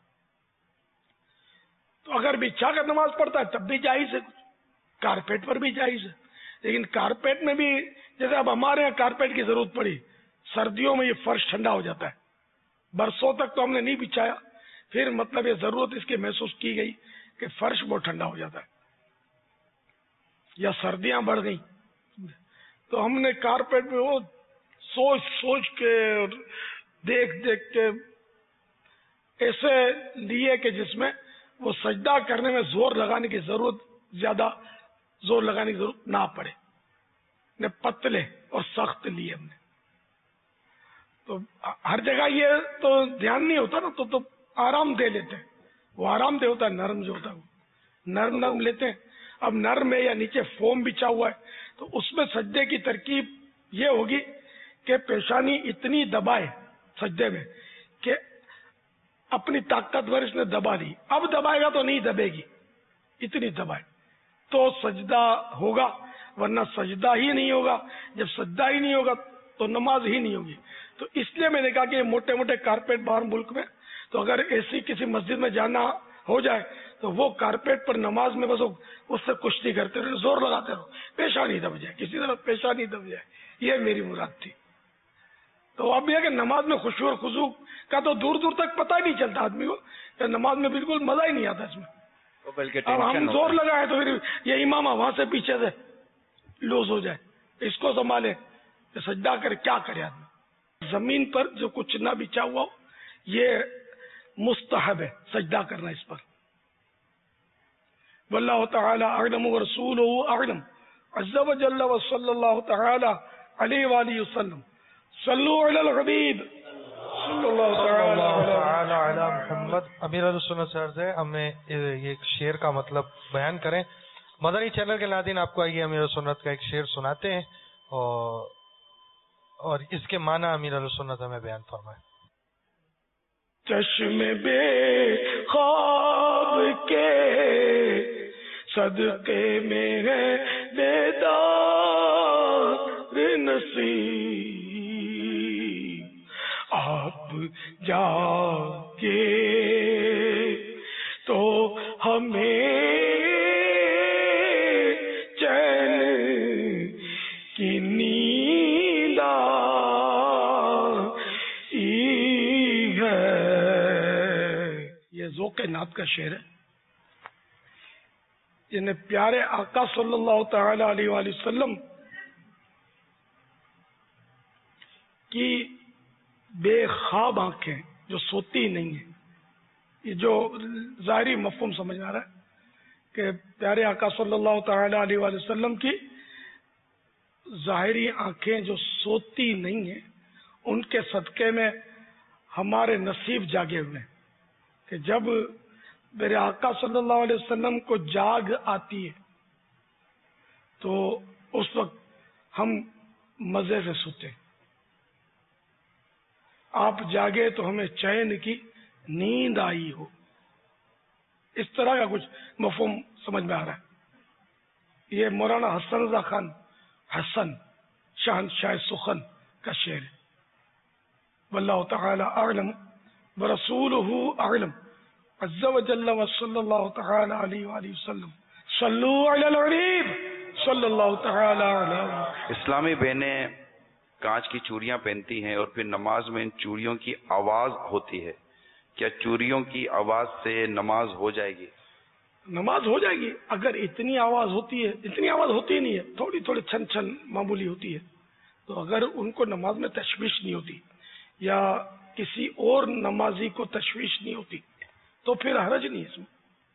तो अगर बिछा कर नमाज पढ़ता है तब भी जायज है, कारपेट पर भी जायज है। लेकिन कारपेट में भी, जैसे अब हमारे यहाँ कारपेट की जरूरत पड़ी, सर्दियों में ये फर्श ठंडा हो जाता है, बरसों तक तो हमने नहीं बिछाया, फिर मतलब ये जरूरत इसकी महसूस की गई कि फर्श बहुत ठंडा हो जाता है या सर्दियां बढ़ गई, तो हमने कारपेट में वो सोच सोच के और देख देख के ऐसे लिए कि जिसमें वो सजदा करने में जोर लगाने की जरूरत, ज्यादा जोर लगाने की जरूरत ना पड़े, ने पतले और सख्त लिए हमने। तो हर जगह ये तो ध्यान नहीं होता ना, तो तो आराम दे लेते हैं, वो आराम दे होता है, नरम जो होता है वो नरम नरम लेते हैं। अब नरम है या नीचे फोम बिछा हुआ है, तो उसमें सजदे की तरकीब ये होगी कि पेशानी इतनी दबाए सजदे में कि अपनी ताकतवर इसने दबा दी, अब दबाएगा तो नहीं दबेगी, इतनी दबाए تو سجدہ ہوگا، ورنہ سجدہ ہی نہیں ہوگا. جب سجدہ ہی نہیں ہوگا تو نماز ہی نہیں ہوگی. تو اس لیے میں نے کہا کہ موٹے موٹے کارپیٹ باہر ملک میں، تو اگر ایسی کسی مسجد میں جانا ہو جائے تو وہ کارپیٹ پر نماز میں بس اس سے کشتی کرتے رہو، زور لگاتے رہو، پیشانی دب جائے، کسی طرح پیشانی دب جائے. یہ میری مراد تھی. تو اب یہ کہ نماز میں خشوع اور خضوع کا تو دور دور تک پتہ ہی نہیں چلتا آدمی کو، کہ نماز میں بالکل مزہ ہی نہیں آتا اس میں. اب ہم زور لگائے تو پھر یہ امام وہاں سے پیچھے سے لوز ہو جائے، اس کو سنبھالے کہ سجدہ کرے، کیا کرے آدمی. زمین پر جو کچھ نہ بچا ہوا یہ مستحب ہے سجدہ کرنا اس پر. واللہ تعالی اعلم ورسولہ اعلم عز وجل وصلی اللہ تعالی علیہ وآلہ وسلم. صلو علی الحبیب صلی اللہ تعالی
علی محمد. امیر اہل سنت سے عرض ہے ہمیں یہ شعر کا مطلب بیان کریں. مدنی چینل کے ناظرین آپ کو آئیے امیر اہل سنت کا ایک شعر سناتے ہیں اور اور اس کے معنی امیر اہل سنت ہمیں بیان فرمائے.
چشم بے خواب کے صدقے میں ہے بیدار نصیب، آپ جاگے تو ہمیں چین کی نیند آئی ہے. یہ ذوق نعت کا شعر ہے. یعنی پیارے آقا صلی اللہ تعالی علیہ وآلہ وسلم کی بے خواب آنکھیں جو سوتی نہیں ہیں، یہ جو ظاہری مفہوم سمجھ آ رہا ہے کہ پیارے آقا صلی اللہ تعالی علیہ وآلہ وسلم کی ظاہری آنکھیں جو سوتی نہیں ہیں، ان کے صدقے میں ہمارے نصیب جاگے ہوئے ہیں کہ جب میرے آقا صلی اللہ علیہ وسلم کو جاگ آتی ہے تو اس وقت ہم مزے سے سوتے ہیں. آپ جاگے تو ہمیں چین کی نیند آئی ہو، اس طرح کا کچھ مفہوم سمجھ میں آ رہا ہے. یہ مولانا حسن رضا خان حسن شہنشاہ سخن کا شعر ہے. واللہ تعالی اعلم ورسولہ اعلم عز وجل وصلی اللہ تعالی علیہ وآلہ وسلم. صلو علی الحبیب صلی اللہ تعالی علیہ.
اسلامی بہنیں کانچ کی چوڑیاں پہنتی ہیں اور پھر نماز میں ان چوڑیوں کی آواز ہوتی ہے، کیا چوڑیوں کی آواز سے نماز ہو جائے گی؟
نماز ہو جائے گی اگر اتنی آواز ہوتی ہے. اتنی آواز ہوتی نہیں ہے، تھوڑی تھوڑی چھن چھن معمولی ہوتی ہے. تو اگر ان کو نماز میں تشویش نہیں ہوتی یا کسی اور نمازی کو تشویش نہیں ہوتی تو پھر حرج نہیں اس میں.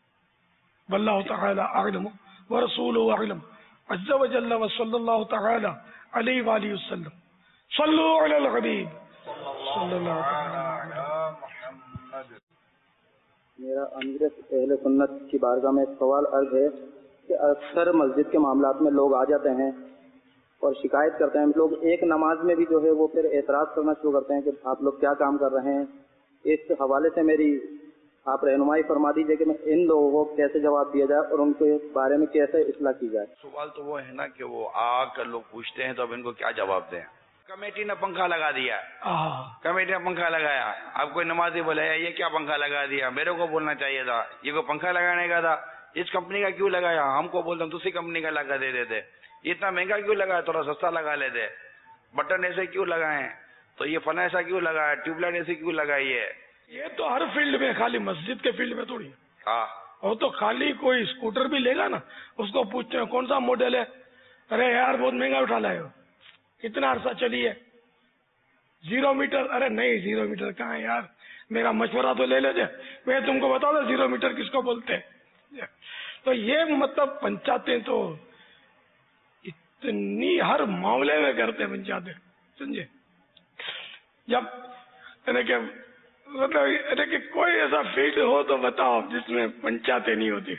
واللہ تعالی اعلم ورسولہ اعلم عز وجل وصلی اللہ تعالی علیہ وآلہ وسلم. صلو علی الحبیب صلی اللہ تعالی علی محمد.
میرا امیر اہل سنت کی بارگاہ میں ایک سوال عرض ہے کہ اکثر مسجد کے معاملات میں لوگ آ جاتے ہیں اور شکایت کرتے ہیں. لوگ ایک نماز میں بھی جو ہے وہ پھر اعتراض کرنا شروع کرتے ہیں کہ آپ لوگ کیا کام کر رہے ہیں. اس حوالے سے میری آپ رہنمائی فرما دیجیے کہ میں ان لوگوں کو کیسے جواب دیا جائے اور ان کے بارے میں کیسے اصلاح کی جائے.
سوال تو وہ ہے نا کہ وہ آ کر لوگ پوچھتے ہیں تو اب ان کو کیا جواب دیں. کمیٹی نے پنکھا لگا دیا، کمیٹی نے پنکھا لگایا، اب کوئی نمازی بولے یہ کیا پنکھا لگا دیا، میرے کو بولنا چاہیے تھا یہ کوئی پنکھا لگانے کا تھا، اس کمپنی کا کیوں لگایا، ہم کو بولتے دوسری کمپنی کا لگا دے دیتے، اتنا مہنگا کیوں لگایا، تھوڑا سستا لگا لیتے، بٹن ایسے کیوں لگائے، تو یہ فن ایسا کیوں لگایا، ٹیوب لائٹ ایسے کیوں لگائی ہے.
یہ تو ہر فیلڈ میں، خالی مسجد کے فیلڈ میں تھوڑی.
ہاں
اور تو خالی کوئی اسکوٹر بھی لے گا نا اس کو پوچھتے ہیں کون سا ماڈل ہے، ارے یار بہت مہنگا اٹھا لائے ہو، کتنا عرصہ چلی ہے، زیرو میٹر، ارے نہیں زیرو میٹر کہاں ہے یار، میرا مشورہ تو لے لیتے، میں تم کو بتا دوں زیرو میٹر کس کو بولتے ہیں. تو یہ مطلب پنچاتیں تو اتنی ہر معاملے میں کرتے ہیں پنچاتیں، سمجھے. جب یعنی کہ مطلب یعنی کہ کوئی ایسا فیلڈ ہو تو بتاؤ جس میں پنچاتیں نہیں ہوتی.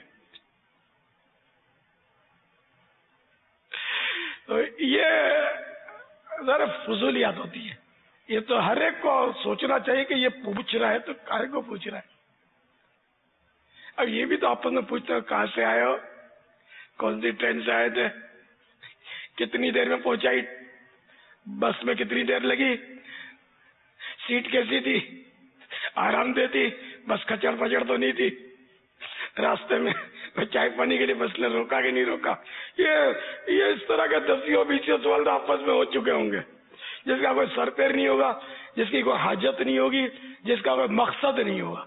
تو یہ ذرا فضولیات ہوتی ہے. یہ تو ہر ایک کو سوچنا چاہیے کہ یہ پوچھ رہا ہے تو کہے کو پوچھ رہا ہے. اب یہ بھی تو آپس میں پوچھتے ہو کہاں سے آئے ہو، کون سی ٹرین سے آئے تھے, کتنی دیر میں پہنچائی, بس میں کتنی دیر لگی, سیٹ کیسی تھی, آرام دہ تھی, بس کچڑ پچڑ تو نہیں تھی, راستے میں چائے پانی کے لیے بس نے روکا کہ نہیں روکا. یہ یہ اس طرح کے دسیوں بیسوں سوال آپس میں ہو چکے ہوں گے, جس کا کوئی سر پیر نہیں ہوگا, جس کی کوئی حاجت نہیں ہوگی, جس کا کوئی مقصد نہیں ہوگا.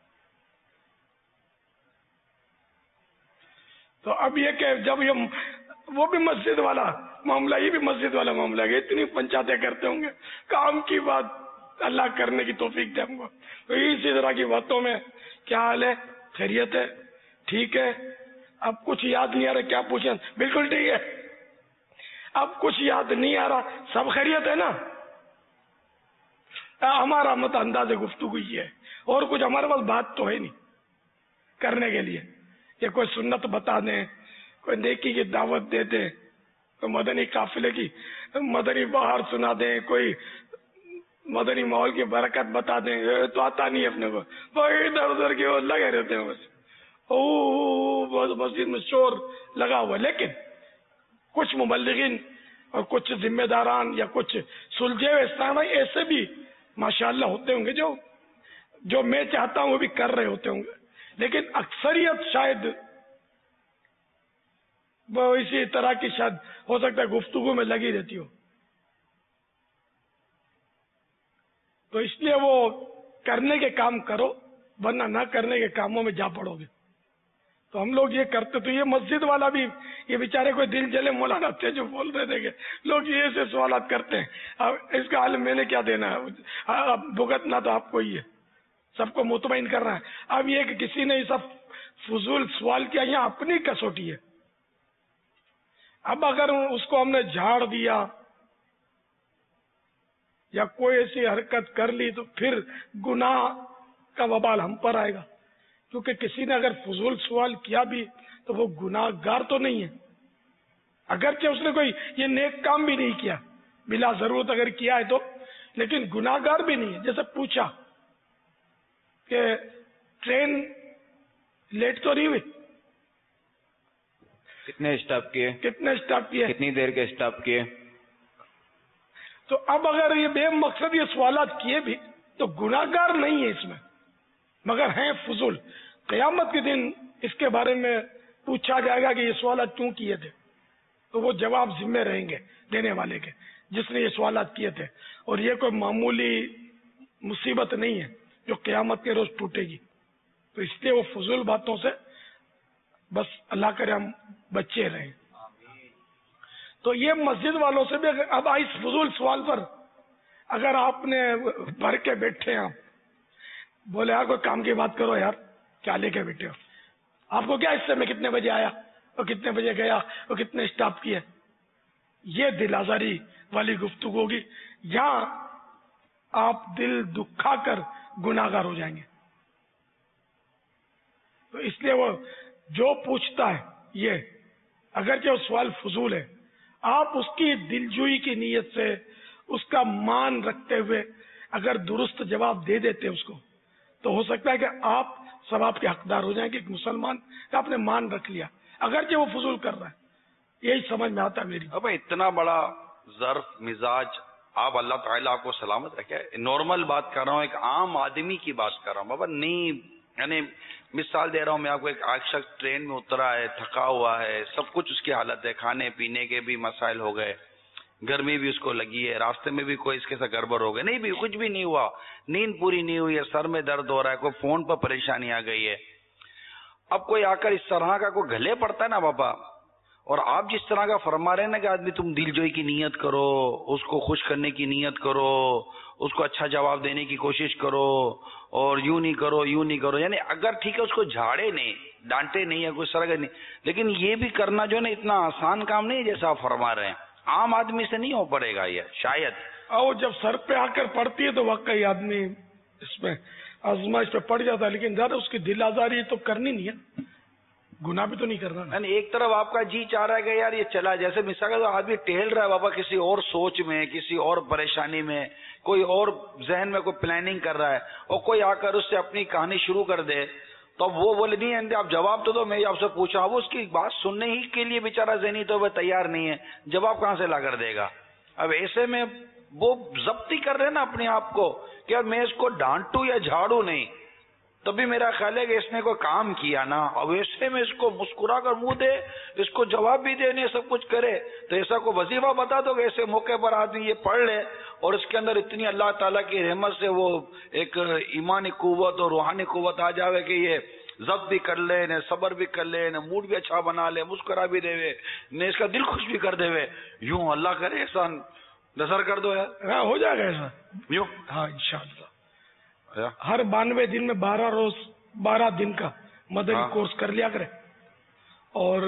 تو اب یہ کہ جب یہ وہ بھی مسجد والا معاملہ, یہ بھی مسجد والا معاملہ ہے, اتنی پنچایتیں کرتے ہوں گے, کام کی بات اللہ کرنے کی توفیق دے ہم کو. تو اسی طرح کی باتوں میں کیا حال ہے, خیریت ہے, ٹھیک ہے, اب کچھ یاد نہیں آ رہا کیا پوچھیں, بالکل ٹھیک ہے, اب کچھ یاد نہیں آ رہا, سب خیریت ہے نا. ہمارا مت انداز گفتگو یہ ہے, اور کچھ ہمارے پاس بات تو ہے نہیں کرنے کے لیے. کہ کوئی سنت بتا دیں, کوئی نیکی کی دعوت دے دیں, کوئی مدنی قافلے کی مدنی بہار سنا دیں, کوئی مدنی ماحول کی برکت بتا دیں, تو آتا نہیں اپنے کو. وہ ادھر ادھر کے وہ لگے رہتے ہیں بس, او مسجد میں شور لگا ہوا. لیکن کچھ مبلغین اور کچھ ذمہ داران یا کچھ سلجھے ہوئے اسلام بھائی ایسے بھی ماشاءاللہ ہوتے ہوں گے, جو جو میں چاہتا ہوں وہ بھی کر رہے ہوتے ہوں گے. لیکن اکثریت شاید وہ اسی طرح کی شاید ہو سکتا ہے گفتگو میں لگی رہتی ہو. تو اس لیے وہ کرنے کے کام کرو, ورنہ نہ کرنے کے کاموں میں جا پڑو گے. تو ہم لوگ یہ کرتے, تو یہ مسجد والا بھی یہ بیچارے کوئی دل جلے مولانا تھے جو بول رہے تھے کہ لوگ یہ ایسے سوالات کرتے ہیں, اب اس کا حل میں نے کیا دینا ہے, اب بھگتنا تو آپ کو ہی ہے, سب کو مطمئن کر رہا ہے. اب یہ کہ کسی نے یہ سب فضول سوال کیا, یہ اپنی کسوٹی ہے. اب اگر اس کو ہم نے جھاڑ دیا یا کوئی ایسی حرکت کر لی تو پھر گناہ کا وبال ہم پر آئے گا, کیونکہ کسی نے اگر فضول سوال کیا بھی تو وہ گناہ گار تو نہیں ہے, اگرچہ اس نے کوئی یہ نیک کام بھی نہیں کیا, بلا ضرورت اگر کیا ہے تو, لیکن گناہ گار بھی نہیں ہے. جیسے پوچھا کہ ٹرین لیٹ تو نہیں ہوئی,
کتنے اسٹاپ کیے,
کتنے اسٹاپ کیے,
کتنی دیر کے اسٹاپ کیے.
تو اب اگر یہ بے مقصد یہ سوالات کیے بھی تو گناہ گار نہیں ہے اس میں, مگر ہیں فضول. قیامت کے دن اس کے بارے میں پوچھا جائے گا کہ یہ سوالات کیوں کیے تھے, تو وہ جواب ذمہ رہیں گے دینے والے کے, جس نے یہ سوالات کیے تھے. اور یہ کوئی معمولی مصیبت نہیں ہے جو قیامت کے روز ٹوٹے گی. تو اس لیے وہ فضول باتوں سے بس اللہ کرے ہم بچے رہیں. تو یہ مسجد والوں سے بھی اب اس فضول سوال پر اگر آپ نے بھر کے بیٹھے ہیں, بولے یار کوئی کام کی بات کرو یار, کیا لے کے بیٹھے ہو, آپ کو کیا اس سے میں کتنے بجے آیا اور کتنے بجے گیا اور کتنے اسٹاپ کیے, یہ دل آزاری والی گفتگو ہوگی. یہاں آپ دل دکھا کر گناہگار ہو جائیں گے. تو اس لیے وہ جو پوچھتا ہے یہ اگرچہ وہ سوال فضول ہے, آپ اس کی دلجوئی کی نیت سے اس کا مان رکھتے ہوئے اگر درست جواب دے دیتے اس کو, تو ہو سکتا ہے کہ آپ ثواب کے حقدار ہو جائیں کہ ایک مسلمان کا آپ نے مان رکھ لیا, اگرچہ وہ فضول کر رہا ہے. یہی سمجھ میں آتا ہے میری.
اب اتنا بڑا ظرف مزاج, آپ اللہ تعالیٰ آپ کو سلامت رکھے. نارمل بات کر رہا ہوں, ایک عام آدمی کی بات کر رہا ہوں بابا. نہیں یعنی مثال دے رہا ہوں میں آپ کو, ایک آج شخص ٹرین میں اترا ہے, تھکا ہوا ہے, سب کچھ اس کی حالت ہے, کھانے پینے کے بھی مسائل ہو گئے, گرمی بھی اس کو لگی ہے, راستے میں بھی کوئی اس کے ساتھ گڑبڑ ہو گئے, نہیں بھی کچھ بھی نہیں ہوا, نیند پوری نہیں ہوئی ہے, سر میں درد ہو رہا ہے, کوئی فون پر پریشانی آ گئی ہے. اب کوئی آ کر اس طرح کا کوئی گلے پڑتا ہے نا بابا, اور آپ جس طرح کا فرما رہے ہیں نا کہ آدمی تم دل جوئی کی نیت کرو, اس کو خوش کرنے کی نیت کرو, اس کو اچھا جواب دینے کی کوشش کرو, اور یوں نہیں کرو یوں نہیں کرو, یعنی اگر ٹھیک ہے اس کو جھاڑے نہیں, ڈانٹے نہیں, یا کوئی طرح نہیں, لیکن یہ بھی کرنا جو ہے نا اتنا آسان کام نہیں جیسا آپ فرما رہے ہیں. عام آدمی سے نہیں ہو پڑے گا یہ شاید.
اور جب سر پہ آ کر پڑتی ہے تو واقعی آدمی اس میں آزمائش پہ پڑ جاتا ہے, لیکن زیادہ اس کی دل آزاری تو کرنی نہیں ہے, گناہ بھی تو نہیں کرنا.
یعنی ایک طرف آپ کا جی چاہ رہا ہے کہ یار یہ چلا, جیسے مثال کا آدمی ٹہل رہا ہے بابا کسی اور سوچ میں, کسی اور پریشانی میں, کوئی اور ذہن میں کوئی پلاننگ کر رہا ہے, اور کوئی آ کر اس سے اپنی کہانی شروع کر دے, تو اب وہ بولے نہیں آپ جواب تو دو, میں آپ سے پوچھا, وہ اس کی بات سننے ہی کے لیے بیچارہ ذہنی تو وہ تیار نہیں ہے, جواب کہاں سے لا کر دے گا. اب ایسے میں وہ ضبط ہی کر رہے نا اپنے آپ کو کہ میں اس کو ڈانٹوں یا جھاڑوں نہیں, تبھی میرا خیال ہے کہ اس نے کوئی کام کیا نا. اب ایسے میں اس کو مسکرا کر منہ دے, اس کو جواب بھی دینے سب کچھ کرے, تو ایسا کو وظیفہ بتا دو کہ ایسے موقع پر آدمی یہ پڑھ لے اور اس کے اندر اتنی اللہ تعالیٰ کی رحمت سے وہ ایک ایمانی قوت اور روحانی قوت آ جاوے کہ یہ ضبط بھی کر لے, نہ صبر بھی کر لے, نہ موڈ بھی اچھا بنا لے, مسکرا بھی دے, نہ اس کا دل خوش بھی کر دے. یوں اللہ کرے ایسا نظر کر دو یار,
ہاں ہو جائے گا ایسا
یوں.
ہاں انشاءاللہ ہر بانوے دن میں بارہ روز بارہ دن کا مدنی
ہاں.
کورس کر لیا کرے, اور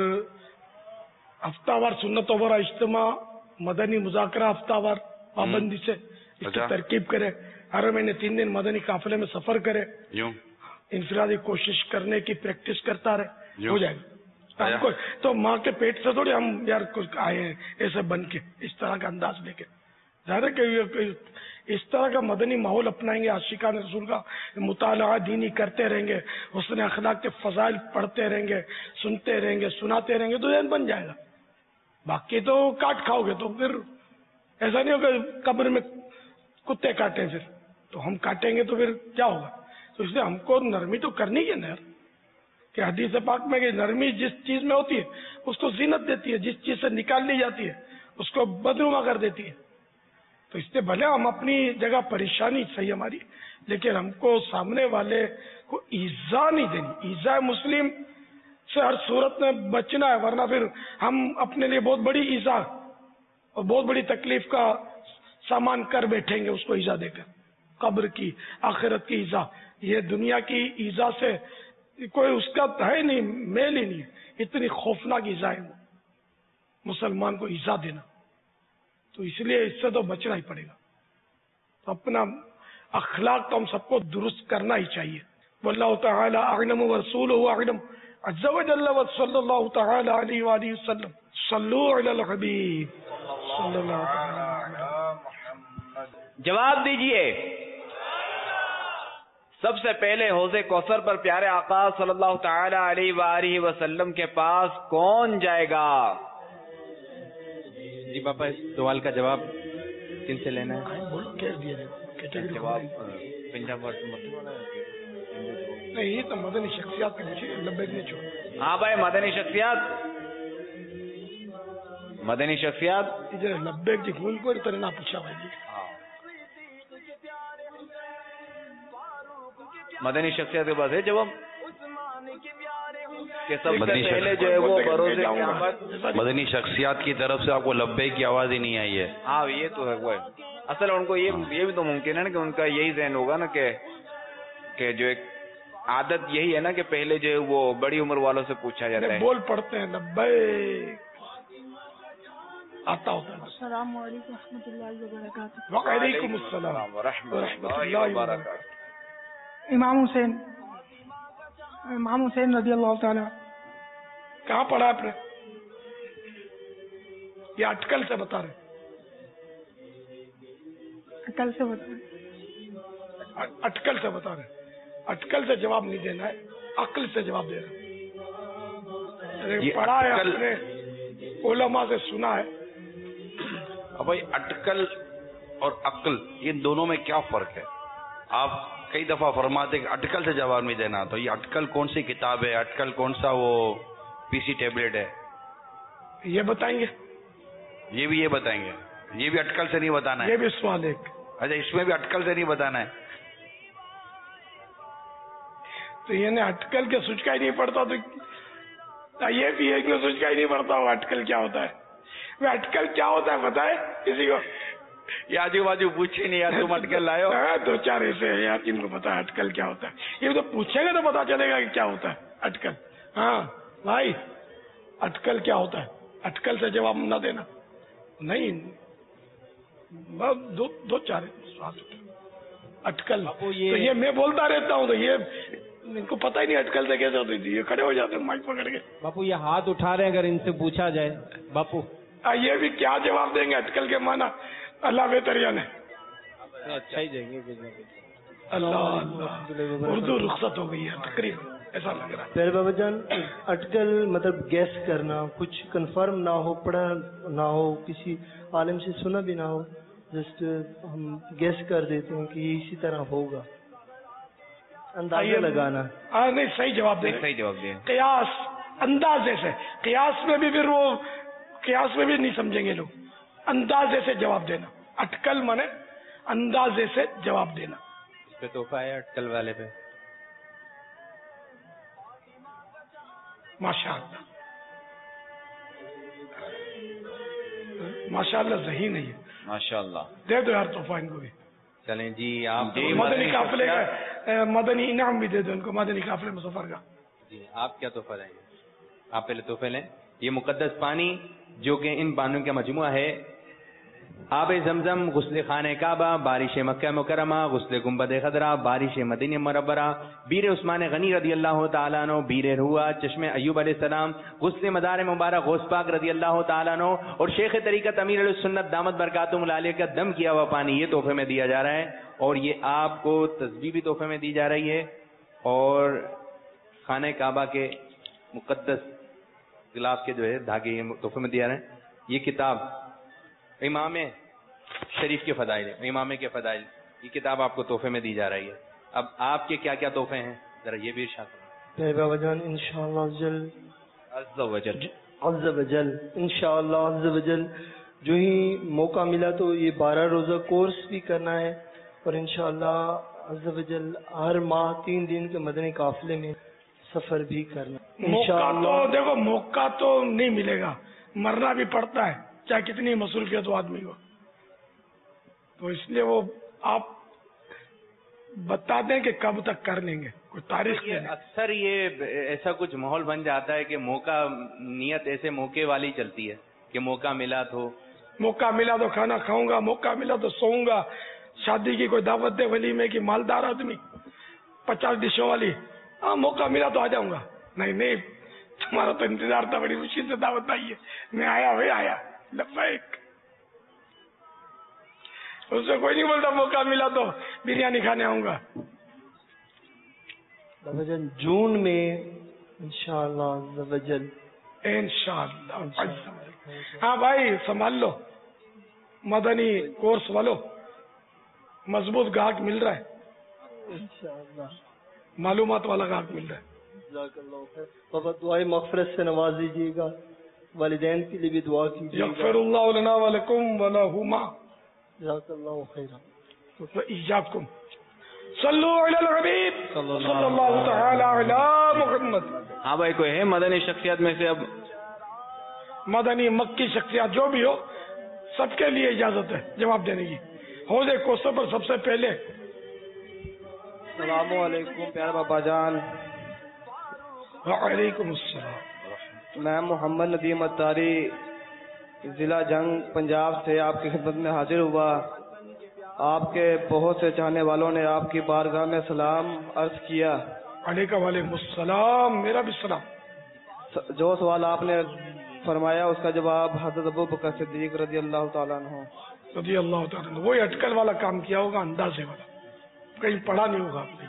ہفتہ وار سنتوں پر اجتماع مدنی مذاکرہ ہفتہ وار پابندی سے اس کی ترکیب کرے, ہر مہینے تین دن مدنی قافلے میں سفر کرے,
یوں
انفرادی کوشش کرنے کی پریکٹس کرتا رہے, ہو جائے گا.
آیا.
ہم کو تو ماں کے پیٹ سے تھوڑی ہم یار کچھ آئے ہیں ایسے بن کے اس طرح کا انداز لے کے. ظاہر ہے کہ اس طرح کا مدنی ماحول اپنائیں گے, عاشقان رسول کا مطالعہ دینی کرتے رہیں گے, حسن اخلاق کے فضائل پڑھتے رہیں گے, سنتے رہیں گے, سناتے رہیں گے, تو ذہن بن جائے گا. باقی تو کاٹ کھاؤ گے تو پھر ایسا نہیں ہوگا قبر میں کتے کاٹیں, پھر تو ہم کاٹیں گے تو پھر کیا ہوگا. تو اس لیے ہم کو نرمی تو کرنی ہے نا یار, کہ حدیث پاک میں کہ نرمی جس چیز میں ہوتی ہے اس کو زینت دیتی ہے, جس چیز سے نکال لی جاتی ہے اس کو بدنما کر دیتی ہے. تو اس سے بھلے ہم اپنی جگہ پریشانی صحیح ہماری, لیکن ہم کو سامنے والے کو ایذا نہیں دینی. ایذا مسلم سے ہر صورت میں بچنا ہے, ورنہ پھر ہم اپنے لیے بہت بڑی ایذا اور بہت بڑی تکلیف کا سامان کر بیٹھیں گے اس کو ایذا دے کر. قبر کی, آخرت کی ایذا, یہ دنیا کی ایذا سے کوئی اس کا ہے نہیں, میل ہی نہیں ہے. اتنی خوفناک ایذا ہے وہ مسلمان کو ایذا دینا, تو اس لیے اس سے تو بچنا ہی پڑے گا. تو اپنا اخلاق تو ہم سب کو درست کرنا ہی چاہیے. واللہ تعالی اعلم ورسولہ اعلم عز وجل وصلی اللہ تعالی علیہ وآلہ وسلم. صلو علی الحبیب صلی اللہ علیہ وسلم.
جواب دیجئے. سب سے پہلے حوض کوثر پر پیارے آقا صلی اللہ تعالی علیہ وآلہ وسلم کے پاس کون جائے گا؟
جی باپا, اس سوال کا جواب کن سے لینا ہے؟
جواب پنجاب
نہیں, یہ تو مدنی شخصیات کے پوچھے, لبیک نے چھوڑا.
ہاں بھائی, مدنی شخصیات, مدنی شخصیات
لبیک جی گول کو تو نہ پوچھا بھائی جی.
مدنی شخصیت کے پاس ہے جواب کہ سب سے پہلے جو ہے وہ بروز قیامت
مدنی شخصیات کی طرف سے آپ کو لبے کی آواز ہی نہیں آئی ہے.
ہاں یہ تو ہے, وہ ہے اصل ان کو یہ یہ بھی تو ممکن ہے نا کہ ان کا یہی ذہن ہوگا نا کہ کہ جو ایک عادت یہی ہے نا کہ پہلے جو ہے وہ بڑی عمر والوں سے پوچھا جاتا ہے.
بول پڑتے ہیں لبیک آتا ہوتا ہے.
السلام علیکم و رحمۃ اللہ وبرکاتہ.
وعلیکم السلام ورحمۃ اللہ وبرکاتہ.
امام حسین امام حسین رضی اللہ تعالی.
کہاں پڑھا آپ نے؟ یہ اٹکل سے بتا رہے,
اٹکل سے بتا رہے
اٹکل سے بتا رہے. اٹکل سے جواب نہیں دینا ہے, عقل سے جواب دے رہے. پڑھا ہے آپ نے, علماء سے سنا ہے.
اب بھائی اٹکل اور عقل ان دونوں میں کیا فرق ہے؟ آپ کئی دفعہ فرماتے کہ اٹکل سے جواب نہیں دینا, تو یہ اٹکل کون سی کتاب ہے, اٹکل کون سا وہ پی سی ٹیبلٹ ہے,
یہ بتائیں گے؟
یہ بھی یہ بتائیں گے, یہ بھی اٹکل سے نہیں بتانا ہے.
یہ بھی سوال ایک.
اچھا, اس میں بھی اٹکل سے نہیں بتانا ہے.
تو یہ اٹکل کے سوچ کا ہی نہیں پڑتا, تو یہ بھی ہے کہ سوچ کا ہی نہیں پڑتا وہ اٹکل کیا ہوتا ہے. وہ اٹکل کیا ہوتا ہے بتائے کسی کو؟
یہ آجو باجو پوچھے نہیں یار, تم اٹکل لائے ہو.
دو چار ایسے ہیں یار جن کو پتا ہے اٹکل کیا ہوتا ہے. یہ تو پوچھیں گے تو پتا چلے گا کہ کیا ہوتا ہے اٹکل. ہاں بھائی, اٹکل کیا ہوتا ہے؟ اٹکل سے جواب نہ دینا نہیں, دو دو چار اٹکل. تو یہ میں بولتا رہتا ہوں, تو یہ ان کو پتا ہی نہیں اٹکل سے کیسے ہوتی تھی. یہ کھڑے ہو جاتے ہیں مائک پکڑ کے.
باپو یہ ہاتھ اٹھا رہے ہیں, اگر ان سے پوچھا جائے باپو
یہ بھی کیا جواب دیں گے اٹکل کے مانا؟ اللہ بہتر جانے.
اچھا ہی جائیں گے.
اللہ اردو رخصت ہو گئی ہے تقریباً. ایسا لگ رہا ہے.
پیر بابا جان اٹکل مطلب گیس کرنا، کچھ کنفرم نہ ہو، پڑھا نہ ہو، کسی عالم سے سنا بھی نہ ہو، جسٹ ہم گیس کر دیتے ہیں کہ یہ اسی طرح ہوگا، اندازہ لگانا.
ہاں نہیں صحیح جواب دے
صحیح جواب دیں.
قیاس اندازے سے، قیاس میں بھی پھر وہ قیاس میں بھی نہیں سمجھیں گے لوگ. اندازے سے جواب دینا، اٹکل مانے اندازے سے جواب دینا.
اس پہ تحفہ ہے اٹکل والے پہ.
ماشاء اللہ ماشاء اللہ ذہین نہیں ہے.
ماشاء اللہ
دے دو یار تحفہ ان کو بھی.
چلیں جی آپ
مدنی قافلے کا مدنی انعام بھی دے دو ان کو، مدنی قافلے میں سفر کا.
جی آپ کیا تحفہ لیں گے؟ آپ پہلے تحفے لیں. یہ مقدس پانی جو کہ ان پانیوں کا مجموعہ ہے، آب زمزم، غسل خانہ کعبہ، بارش مکہ مکرمہ، غسل گنبد خضرا، بارش مدینہ منورہ، بیر عثمان غنی رضی اللہ تعالیٰ عنہ، بیر روا، چشم ایوب علیہ السلام، غسل مدار مبارک غوث پاک رضی اللہ تعالیٰ عنہ، اور شیخ طریقت امیر علیہ السنت دامت برکاتہم العالیہ کا دم کیا ہوا پانی، یہ تحفے میں دیا جا رہا ہے. اور یہ آپ کو تسبیح بھی تحفے میں دی جا رہی ہے، اور خانہ کعبہ کے مقدس گلاف کے جو ہے دھاگے یہ تحفے میں دیا رہے ہیں. یہ کتاب امام شریف کے فضائل ہے، امام کے فضائل، یہ کتاب آپ کو تحفے میں دی جا رہی ہے. اب آپ کے کیا کیا تحفے ہیں ذرا یہ بھی ارشاد کریں.
بابا جان انشاءاللہ جل
عز و جل
عز و جل انشاءاللہ عز و جل جو ہی موقع ملا تو یہ بارہ روزہ کورس بھی کرنا ہے، اور انشاءاللہ عز و جل ہر ماہ تین دن کے مدنی قافلے میں سفر بھی کرنا.
موقع تو دیکھو موقع تو نہیں ملے گا، مرنا بھی پڑتا ہے چاہے کتنی مصروفیت ہو آدمی کو. تو اس لیے وہ آپ بتا دیں کہ کب تک کر لیں گے، کوئی تاریخ.
اکثر یہ ایسا کچھ ماحول بن جاتا ہے کہ موقع نیت ایسے موقع والی چلتی ہے کہ موقع ملا تو
موقع ملا تو کھانا کھاؤں گا، موقع ملا تو سوؤں گا. شادی کی کوئی دعوت دے ولیمے کی، مالدار آدمی پچاس ڈشوں والی، ہاں موقع ملا تو آ جاؤں گا. نہیں نہیں تمہارا تو انتظار تھا، بڑی خوشی سے دعوت آئی ہے، میں آیا بھائی آیا لبیک. اس سے کوئی نہیں بولتا موقع ملا تو بریانی کھانے آؤں گا.
بابا جان جون میں انشاءاللہ عز و جل
انشاءاللہ. ہاں بھائی سنبھال لو، مدنی کورس والو مضبوط گاہک مل رہا ہے،
انشاءاللہ
معلومات والا گاہک مل رہا ہے.
جزاک اللہ خیر. بابا دعائے مغفرت سے نواز دیجیے گا، والدین کے لیے بھی دعا کیجیے گا.
یغفر اللہ لنا ولکم ولہما.
جزاک اللہ خیر.
وإياكم صلوا علی الحبیب صلی اللہ تعالی علی محمد.
ہاں بھائی کوئی ہے مدنی شخصیات میں سے؟ اب
مدنی مکی شخصیات جو بھی ہو سب کے لیے اجازت ہے جواب دینے کی. حوض کوثر پر سب سے پہلے.
السلام علیکم پیارے بابا جان.
وعلیکم السلام.
میں محمد ندیم اتاری ضلع جنگ پنجاب سے آپ کی خدمت میں حاضر ہوا. آپ کے بہت سے چاہنے والوں نے آپ کی بارگاہ میں سلام عرض کیا.
علیکم وعلیکم السلام. میرا بھی سلام.
جو سوال آپ نے فرمایا اس کا جواب حضرت ابو بکر صدیق رضی اللہ تعالیٰ عنہ
رضی اللہ تعالیٰ عنہ وہی اٹکل والا کام کیا ہوگا، اندازے والا، کہیں پڑھا نہیں ہوگا آپ نے.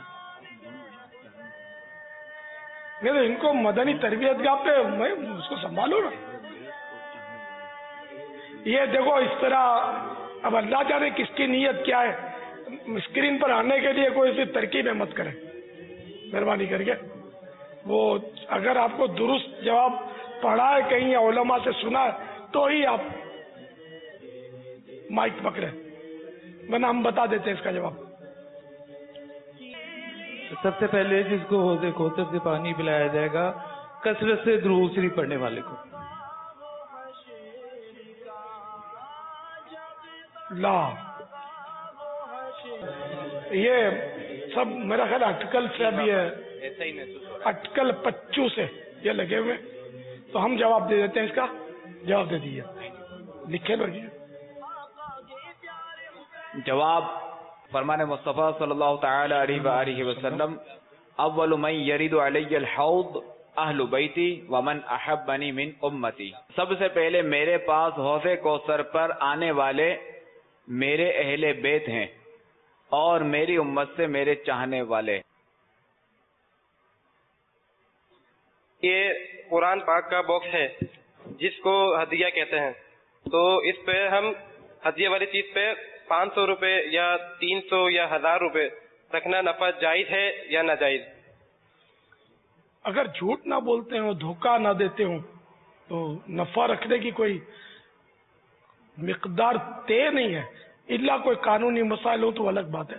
نہیں تو ان کو مدنی تربیت کا پہ میں اس کو سنبھالو نا. یہ دیکھو اس طرح اب اللہ جانے کس کی نیت کیا ہے. اسکرین پر آنے کے لیے کوئی سی ترکیب مت کریں مہربانی کر کے. وہ اگر آپ کو درست جواب پڑھا ہے کہیں یا علماء سے سنا ہے تو ہی آپ مائک پکڑے، ورنہ ہم بتا دیتے ہیں اس کا جواب.
سب سے پہلے جس کو حوض کوثر سے پانی پلایا جائے گا کثرت سے درود شریف پڑھنے والے کو.
لا یہ سب میرا خیال اٹکل سے ابھی ہے،
ایسا ہی محسوس ہو رہا ہے.
اٹکل پچو سے یہ لگے ہوئے، تو ہم جواب دے دیتے ہیں. اس کا جواب دے دیجیے، لکھے لوگ.
جواب فرمان مصطفیٰ صلی اللہ تعالی علیہ وآلہ وسلم اول من یرد علی الحوض اہل بیتی ومن احبنی من امتی. سب سے پہلے میرے پاس حوض کوثر پر آنے والے میرے اہل بیت ہیں اور میری امت سے میرے چاہنے والے.
یہ قرآن پاک کا باکس ہے جس کو ہدیہ کہتے ہیں، تو اس پہ ہم ہدیہ والی چیز پہ پانچ سو روپے یا تین سو یا ہزار روپے رکھنا نفع جائز ہے یا ناجائز؟
اگر جھوٹ نہ بولتے ہوں، دھوکہ نہ دیتے ہوں، تو نفع رکھنے کی کوئی مقدار طے نہیں ہے، الا کوئی قانونی مسائل ہو تو الگ بات ہے۔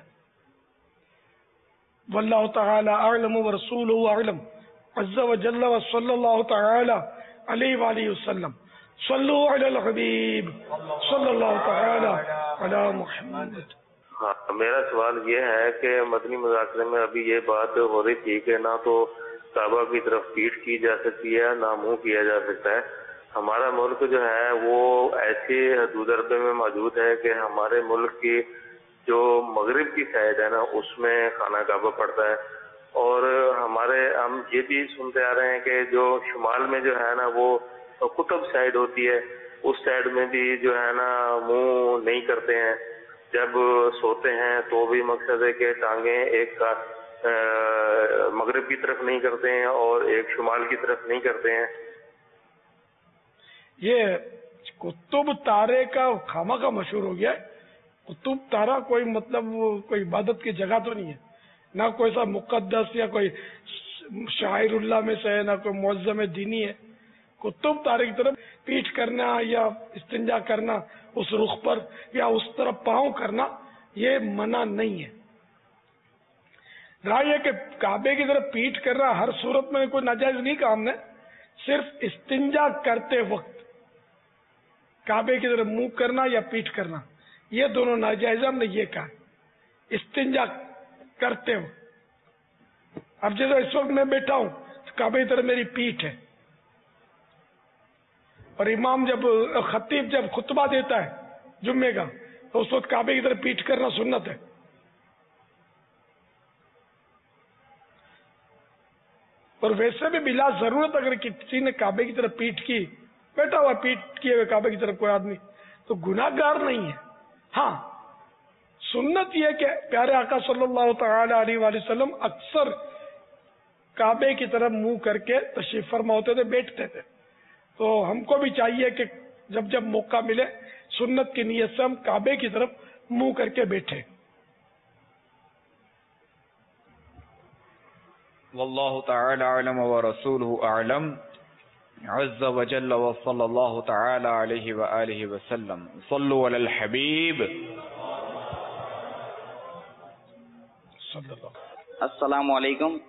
واللہ تعالی اعلم ورسولہ اعلم عز وجل وصلی اللہ تعالی علیہ وآلہ وسلم۔ صلو علی الحبیب صلی اللہ تعالی علی محمد۔
ہاں، میرا سوال یہ ہے کہ مدنی مذاکرے میں ابھی یہ بات ہو رہی تھی کہ نہ تو کعبہ کی طرف پیٹ کی جا سکتی ہے نہ منہ کیا جا سکتا ہے۔ ہمارا ملک جو ہے وہ ایسے حدود عربے میں موجود ہے کہ ہمارے ملک کی جو مغرب کی سائڈ ہے نا اس میں خانہ کعبہ پڑتا ہے، اور ہمارے ہم یہ بھی سنتے آ رہے ہیں کہ جو شمال میں جو ہے نا وہ قطب سائڈ ہوتی ہے، اس سائڈ میں بھی جو ہے نا منہ نہیں کرتے ہیں، جب سوتے ہیں تو بھی مقصد ہے کہ ٹانگیں ایک کا مغرب کی طرف نہیں کرتے ہیں اور ایک شمال کی طرف نہیں کرتے ہیں۔
یہ قطب تارے کا خامہ کا مشہور ہو گیا ہے۔ قطب تارہ کوئی مطلب کوئی عبادت کی جگہ تو نہیں ہے، نہ کوئی سا مقدس یا کوئی شاعر اللہ میں سے ہے، نہ کوئی معظم دینی ہے۔ قطب تارے کی طرف پیٹھ کرنا یا استنجا کرنا اس رخ پر یا اس طرف پاؤں کرنا یہ منع نہیں ہے۔ رہا یہ کہ کعبے کی طرف پیٹھ کرنا ہر صورت میں کوئی ناجائز نہیں کہا ہم نے، صرف استنجا کرتے وقت کعبے کی طرف منہ کرنا یا پیٹھ کرنا یہ دونوں ناجائز، ہم نے یہ کہا استنجا کرتے وقت۔ اب جیسے اس وقت میں بیٹھا ہوں تو کعبے کی طرف میری پیٹھ ہے، اور امام جب خطیب جب خطبہ دیتا ہے جمعے کا تو اس وقت کعبے کی طرف پیٹھ کرنا سنت ہے۔ اور ویسے بھی بلا ضرورت اگر کسی نے کعبے کی طرف پیٹھ کی، بیٹھا ہوا پیٹھ کیے ہوئے کعبے کی طرف کوئی آدمی، تو گناہ گار نہیں ہے۔ ہاں سنت یہ کہ پیارے آقا صلی اللہ تعالی علیہ وآلہ وسلم اکثر کعبے کی طرف منہ کر کے تشریف فرما ہوتے تھے، بیٹھتے تھے، تو ہم کو بھی چاہیے کہ جب جب موقع ملے سنت کی نیت سے ہم کعبے کی طرف منہ کر کے بیٹھے۔
واللہ تعالی اعلم ورسولہ اعلم عز وجل وصلی اللہ تعالی علیہ وآلہ وسلم۔ صلو علی الحبیب۔
السلام علیکم۔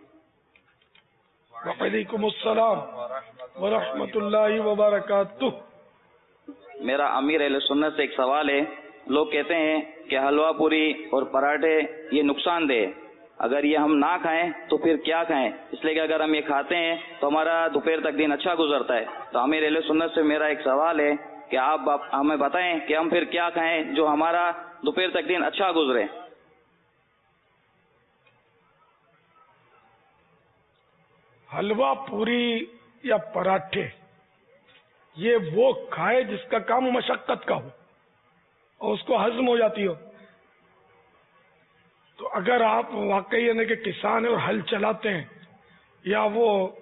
وعلیکم السلام ورحمۃ اللہ وبرکاتہ۔
میرا امیر اہل سنت سے ایک سوال ہے، لوگ کہتے ہیں کہ حلوہ پوری اور پراٹھے یہ نقصان دہ، اگر یہ ہم نہ کھائیں تو پھر کیا کھائیں؟ اس لیے کہ اگر ہم یہ کھاتے ہیں تو ہمارا دوپہر تک دن اچھا گزرتا ہے۔ تو امیر اہل سنت سے میرا ایک سوال ہے کہ آپ ہمیں بتائیں کہ ہم پھر کیا کھائیں جو ہمارا دوپہر تک دن اچھا گزرے۔
حلوہ پوری یا پراٹھے یہ وہ کھائے جس کا کام مشقت کا ہو اور اس کو ہضم ہو جاتی ہو۔ تو اگر آپ واقعی یعنی کہ کسان ہیں اور ہل چلاتے ہیں، یا وہ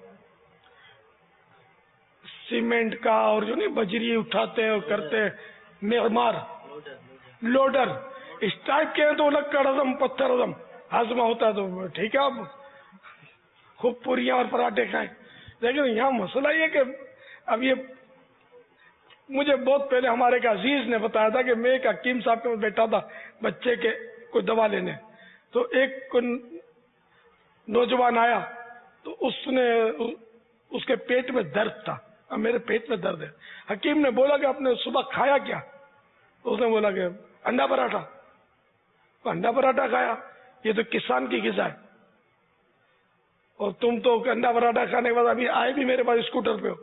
سیمنٹ کا اور جو نہیں بجری اٹھاتے ہیں اور کرتے ہیں معمار لوڈر اس ٹائپ کے ہیں، تو الگ کا ہضم پتھر ہضم ہضم ہوتا ہے تو ٹھیک ہے، آپ خوب پوریاں اور پراٹھے کھائیں۔ لیکن یہاں مسئلہ یہ کہ اب یہ مجھے بہت پہلے ہمارے ایک عزیز نے بتایا تھا کہ میں ایک حکیم صاحب کے پاس بیٹھا تھا بچے کے کوئی دوا لینے، تو ایک نوجوان آیا تو اس نے اس کے پیٹ میں درد تھا، اب میرے پیٹ میں درد ہے۔ حکیم نے بولا کہ آپ نے صبح کھایا کیا؟ تو اس نے بولا کہ انڈا پراٹھا۔ تو انڈا پراٹھا کھایا، یہ تو کسان کی غذا ہے، اور تم تو انڈا پراٹھا کھانے کے بعد ابھی آئے بھی میرے پاس اسکوٹر پہ ہو۔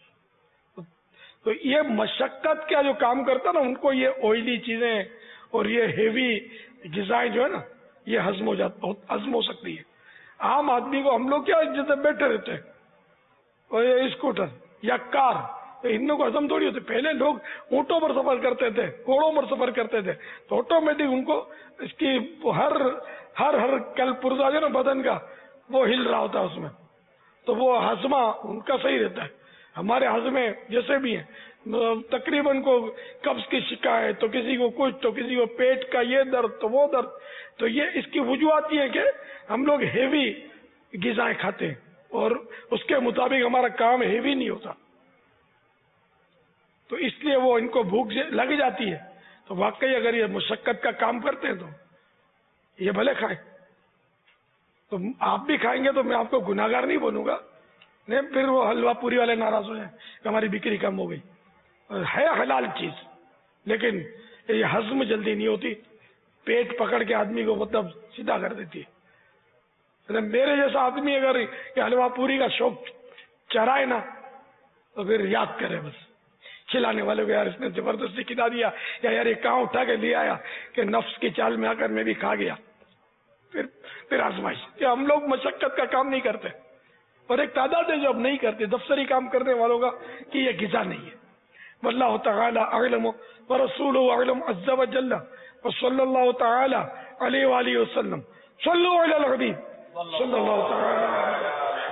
تو یہ مشقت کا جو کام کرتا نا ان کو یہ آئلی چیزیں اور یہ ہیوی غذائیں جو ہے نا یہ ہضم ہو جاتا ہضم ہو سکتی ہے۔ عام آدمی کو ہم لوگ کیا جیسے بیٹھے رہتے ہیں اور یہ اسکوٹر یا کار، ان کو ہضم تھوڑی ہوتی۔ پہلے لوگ اونٹوں پر سفر کرتے تھے، گھوڑوں پر سفر کرتے تھے، تو آٹومیٹک ان کو اس کی ہر ہر ہر کل پرزا جو نا بدن کا وہ ہل رہا ہوتا ہے اس میں، تو وہ ہضمہ ان کا صحیح رہتا ہے. ہمارے ہضمے جیسے بھی ہیں تقریباً کو قبض کی شکایت تو کسی کو کچھ تو کسی کو پیٹ کا یہ درد تو وہ درد. تو یہ اس کی وجوہات یہ ہے کہ ہم لوگ ہیوی غذائیں کھاتے ہیں اور اس کے مطابق ہمارا کام ہیوی نہیں ہوتا, تو اس لیے وہ ان کو بھوک لگ جاتی ہے. تو واقعی اگر یہ مشقت کا کام کرتے ہیں تو یہ بھلے کھائیں. تو آپ بھی کھائیں گے تو میں آپ کو گناہگار نہیں بولوں گا, نہیں پھر وہ حلوہ پوری والے ناراض ہو جائیں کہ ہماری بکری کم ہو گئی. ہے حلال چیز لیکن یہ ہضم جلدی نہیں ہوتی, پیٹ پکڑ کے آدمی کو مطلب سیدھا کر دیتی ہے. میرے جیسا آدمی اگر یہ حلوہ پوری کا شوق چرائے نا تو پھر یاد کرے بس کھلانے والے کو, یار اس نے زبردستی کھلا دیا یا یار یہ کہاں اٹھا کے لے آیا کہ نفس کی چال میں آ کر میں بھی کھا گیا. پھر پھر آزمائش کہ ہم لوگ مشقت کا کام نہیں کرتے اور ایک تعداد ہے جو اب نہیں کرتے دفتری کام کرنے والوں کا کہ یہ غذا نہیں ہے. واللہ تعالی اعلم ورسولہ اعلم عز وجل وصلی اللہ تعالی علیہ وآلہ وسلم. صلو علی الحبیب صلی اللہ تعالی.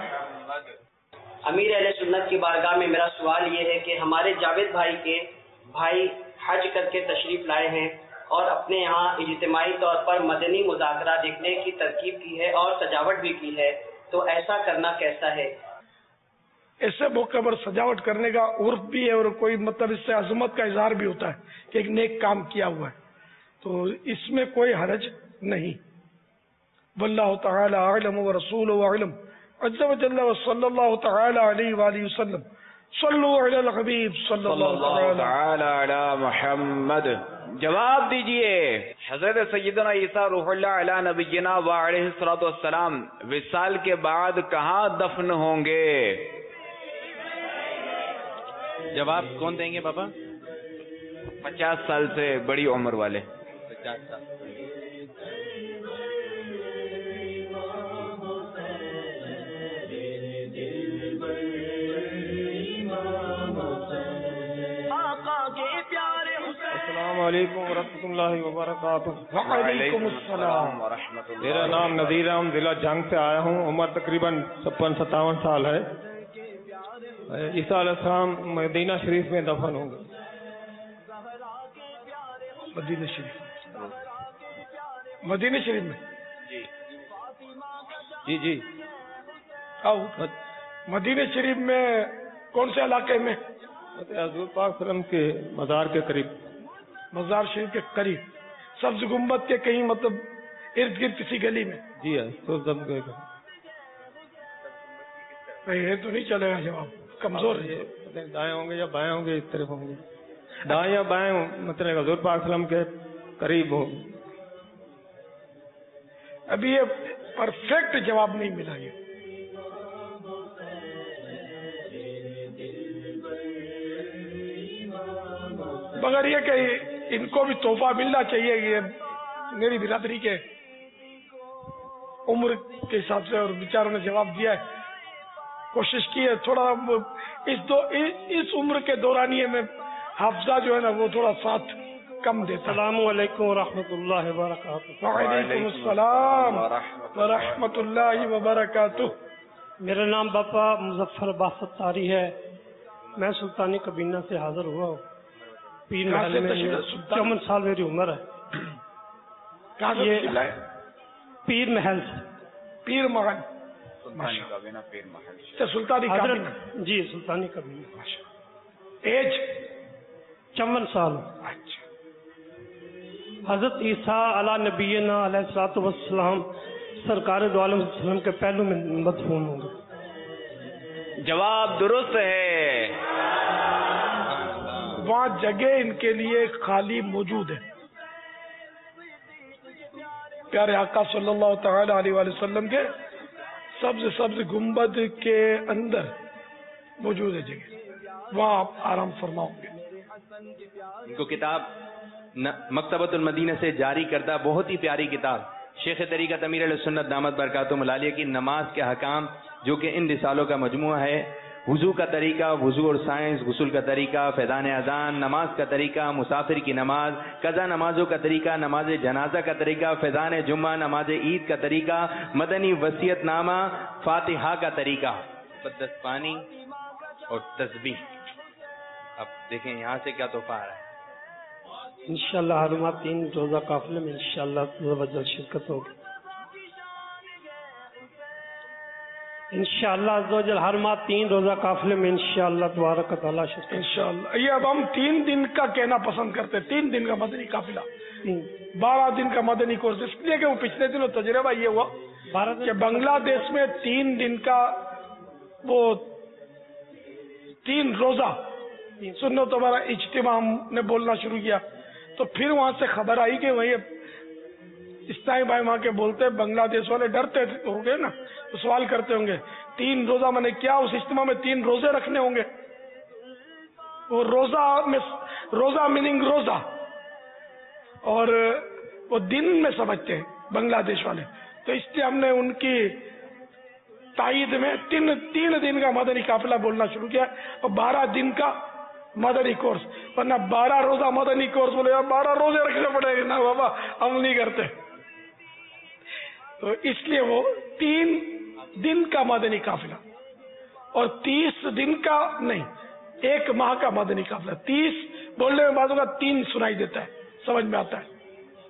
امیر اہل سنت کی بارگاہ میں میرا سوال یہ ہے کہ ہمارے جاوید بھائی کے بھائی حج کر کے تشریف لائے ہیں اور اپنے یہاں اجتماعی طور پر مدنی مذاکرہ دیکھنے کی ترکیب کی ہے اور سجاوٹ بھی کی ہے, تو ایسا کرنا کیسا ہے؟
ایسے موقع پر سجاوٹ کرنے کا عرف بھی ہے اور کوئی مطلب اس سے عظمت کا اظہار بھی ہوتا ہے کہ ایک نیک کام کیا ہوا ہے, تو اس میں کوئی حرج نہیں. واللہ تعالی اعلم ورسولہ اعلم عز وجل وصلی اللہ تعالی علیہ وآلہ وسلم. صلو علی الحبیب صلی اللہ
تعالی علی محمد. جواب دیجئے حضرت سیدنا عیسیٰ روح اللہ علی نبینا و علیہ الصلوۃ والسلام وصال کے بعد کہاں دفن ہوں گے؟
جواب کون دیں گے بابا؟
پچاس سال سے بڑی عمر والے.
پچاس سال.
السلام علیکم ورحمۃ اللہ وبرکاتہ.
وعلیکم السلام
ورحمۃ اللہ. میرا نام نذیر احمد, ضلع جنگ سے آیا ہوں. عمر تقریباً چھپن ستاون سال ہے. عیسیٰ علیہ السلام مدینہ شریف میں دفن ہوں گے.
مدینہ شریف مدینہ شریف میں
جی جی
آؤ. مدینہ شریف میں کون سے علاقے میں؟
حضور پاک وسلم کے مزار کے قریب.
مزار شریف کے قریب سبز گنبد کے کہیں مطلب ارد گرد کسی گلی میں؟
جی ہاں. تو دم گئے
یہ تو نہیں چلے گا, جواب کمزور ہے.
دائیں ہوں گے یا بائیں ہوں گے, اس طرف ہوں گے. دائیں یا بائیں مطلب حضور پاک وسلم کے قریب ہوں.
ابھی یہ پرفیکٹ جواب نہیں ملا. یہ مگر یہ کہ ان کو بھی تحفہ ملنا چاہیے. یہ میری برادری کے عمر کے حساب سے اور بیچاروں نے جواب دیا ہے, کوشش کی ہے تھوڑا اس دو اس عمر کے دورانیے میں حافظہ جو ہے نا وہ تھوڑا ساتھ کم دیتا.
السلام علیکم ورحمۃ اللہ وبرکاتہ.
وعلیکم السلام ورحمۃ اللہ وبرکاتہ.
میرا نام باپا مظفر عباس ستاری ہے. میں سلطانی کابینہ سے حاضر ہوا ہوں. پیر محل میں چون سال میری عمر ہے. یہ پیر محل سے
پیر محل سلطانی کابینہ.
جی سلطانی کابینہ.
ایج
چون سال.
اچھا.
حضرت عیسیٰ علی نبینا علیہ الصلوۃ والسلام سرکار دو عالم وسلم کے پہلو میں مدفون ہوں گے.
جواب درست ہے.
وہاں جگہ ان کے لیے خالی موجود ہے. پیارے آقا صلی اللہ تعالی علیہ وآلہ وسلم کے سبز سبز گنبد کے اندر موجود ہے جگہ, وہاں آپ آرام فرماؤں گے.
ان کو کتاب مکتبۃ المدینہ سے جاری کردہ بہت ہی پیاری کتاب شیخ طریقت امیر علیہ سنت دامت برکاتہم العالیہ کی نماز کے حکام, جو کہ ان رسالوں کا مجموعہ ہے. وضو کا طریقہ, وضو اور سائنس, غسل کا طریقہ, فیضان اذان, نماز کا طریقہ, مسافر کی نماز, قضا نمازوں کا طریقہ, نماز جنازہ کا طریقہ, فیضان جمعہ, نماز عید کا طریقہ, مدنی وصیت نامہ, فاتحہ کا طریقہ. مقدس پانی اور تسبیح. اب دیکھیں یہاں سے کیا تحفہ آ رہا ہے.
انشاءاللہ ہر ماہ تین روزہ قافلے میں انشاءاللہ زبردست شرکت ہوگی. انشاءاللہ عز و جل ہر ماہ تین روزہ قافلے میں انشاءاللہ تبارک و تعالیٰ شرکت.
انشاءاللہ. یہ اب ہم تین دن کا کہنا پسند کرتے ہیں. تین دن کا مدنی قافلہ, بارہ دن کا مدنی کورس, اس لیے کہ وہ پچھلے دنوں تجربہ یہ ہوا کہ بنگلہ دیش میں تین دن کا وہ تین روزہ سنو تو ہمارا اجتماع ہم نے بولنا شروع کیا, تو پھر وہاں سے خبر آئی کہ وہی اسلامی بھائی وہاں کے بولتے ہیں, بنگلہ دیش والے ڈرتے ہوں گے نا, تو سوال کرتے ہوں گے تین روزہ میں نے کیا, اس اجتماع میں تین روزے رکھنے ہوں گے. وہ روزہ میں روزہ میننگ روزہ اور وہ دن میں سمجھتے ہیں بنگلہ دیش والے, تو اس لیے ہم نے ان کی تائید میں تین تین دن کا مدنی قافلہ بولنا شروع کیا اور بارہ دن کا مدنی کورس. ورنہ بارہ روزہ مدنی کورس بولے بارہ روزے رکھنے پڑے گا نا بابا, ہم نہیں کرتے. تو اس لیے وہ تین دن کا مدنی قافلہ اور تیس دن کا نہیں, ایک ماہ کا مدنی قافلہ. تیس بولنے میں بعضوں کا تین سنائی دیتا ہے, سمجھ میں آتا ہے.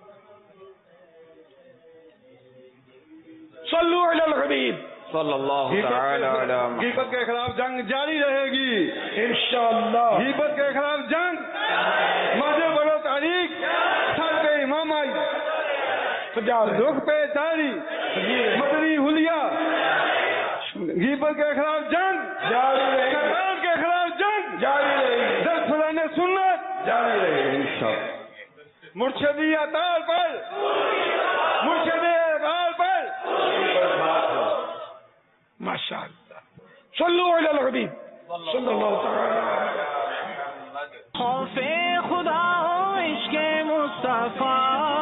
صلو علی الحبیب
صلی اللہ تعالی علی محمد. غیبت کے خلاف جنگ جاری رہے گی
انشاءاللہ.
غیبت کے خلاف جنگ, مذہب بڑو تاریخ, سر پہ امام آئی, رخ پہ داری, مدنی حلیہ. غیبت کے خلاف جنگ جاری رہے گی, کفر کے خلاف جنگ جاری رہے گی, درس فلانے سنت جاری رہے گی انشاءاللہ. مرشدی اطال پر, مرشدی اطال پر.
ماشاءاللہ. صلو علی الحبیب صلی اللہ تعالی.
خوف خدا ہو عشق مصطفیٰ,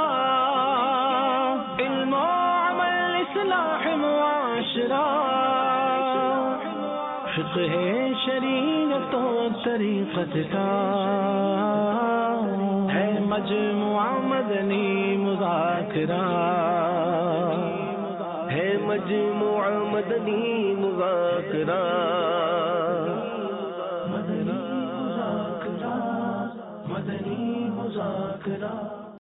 علم و عمل اصلاح معاشرہ, فقہ شریعت و طریقت کا ہے مجموعہ مدنی مذاکرہ, ہے مجموعہ مدنی مذاکرہ.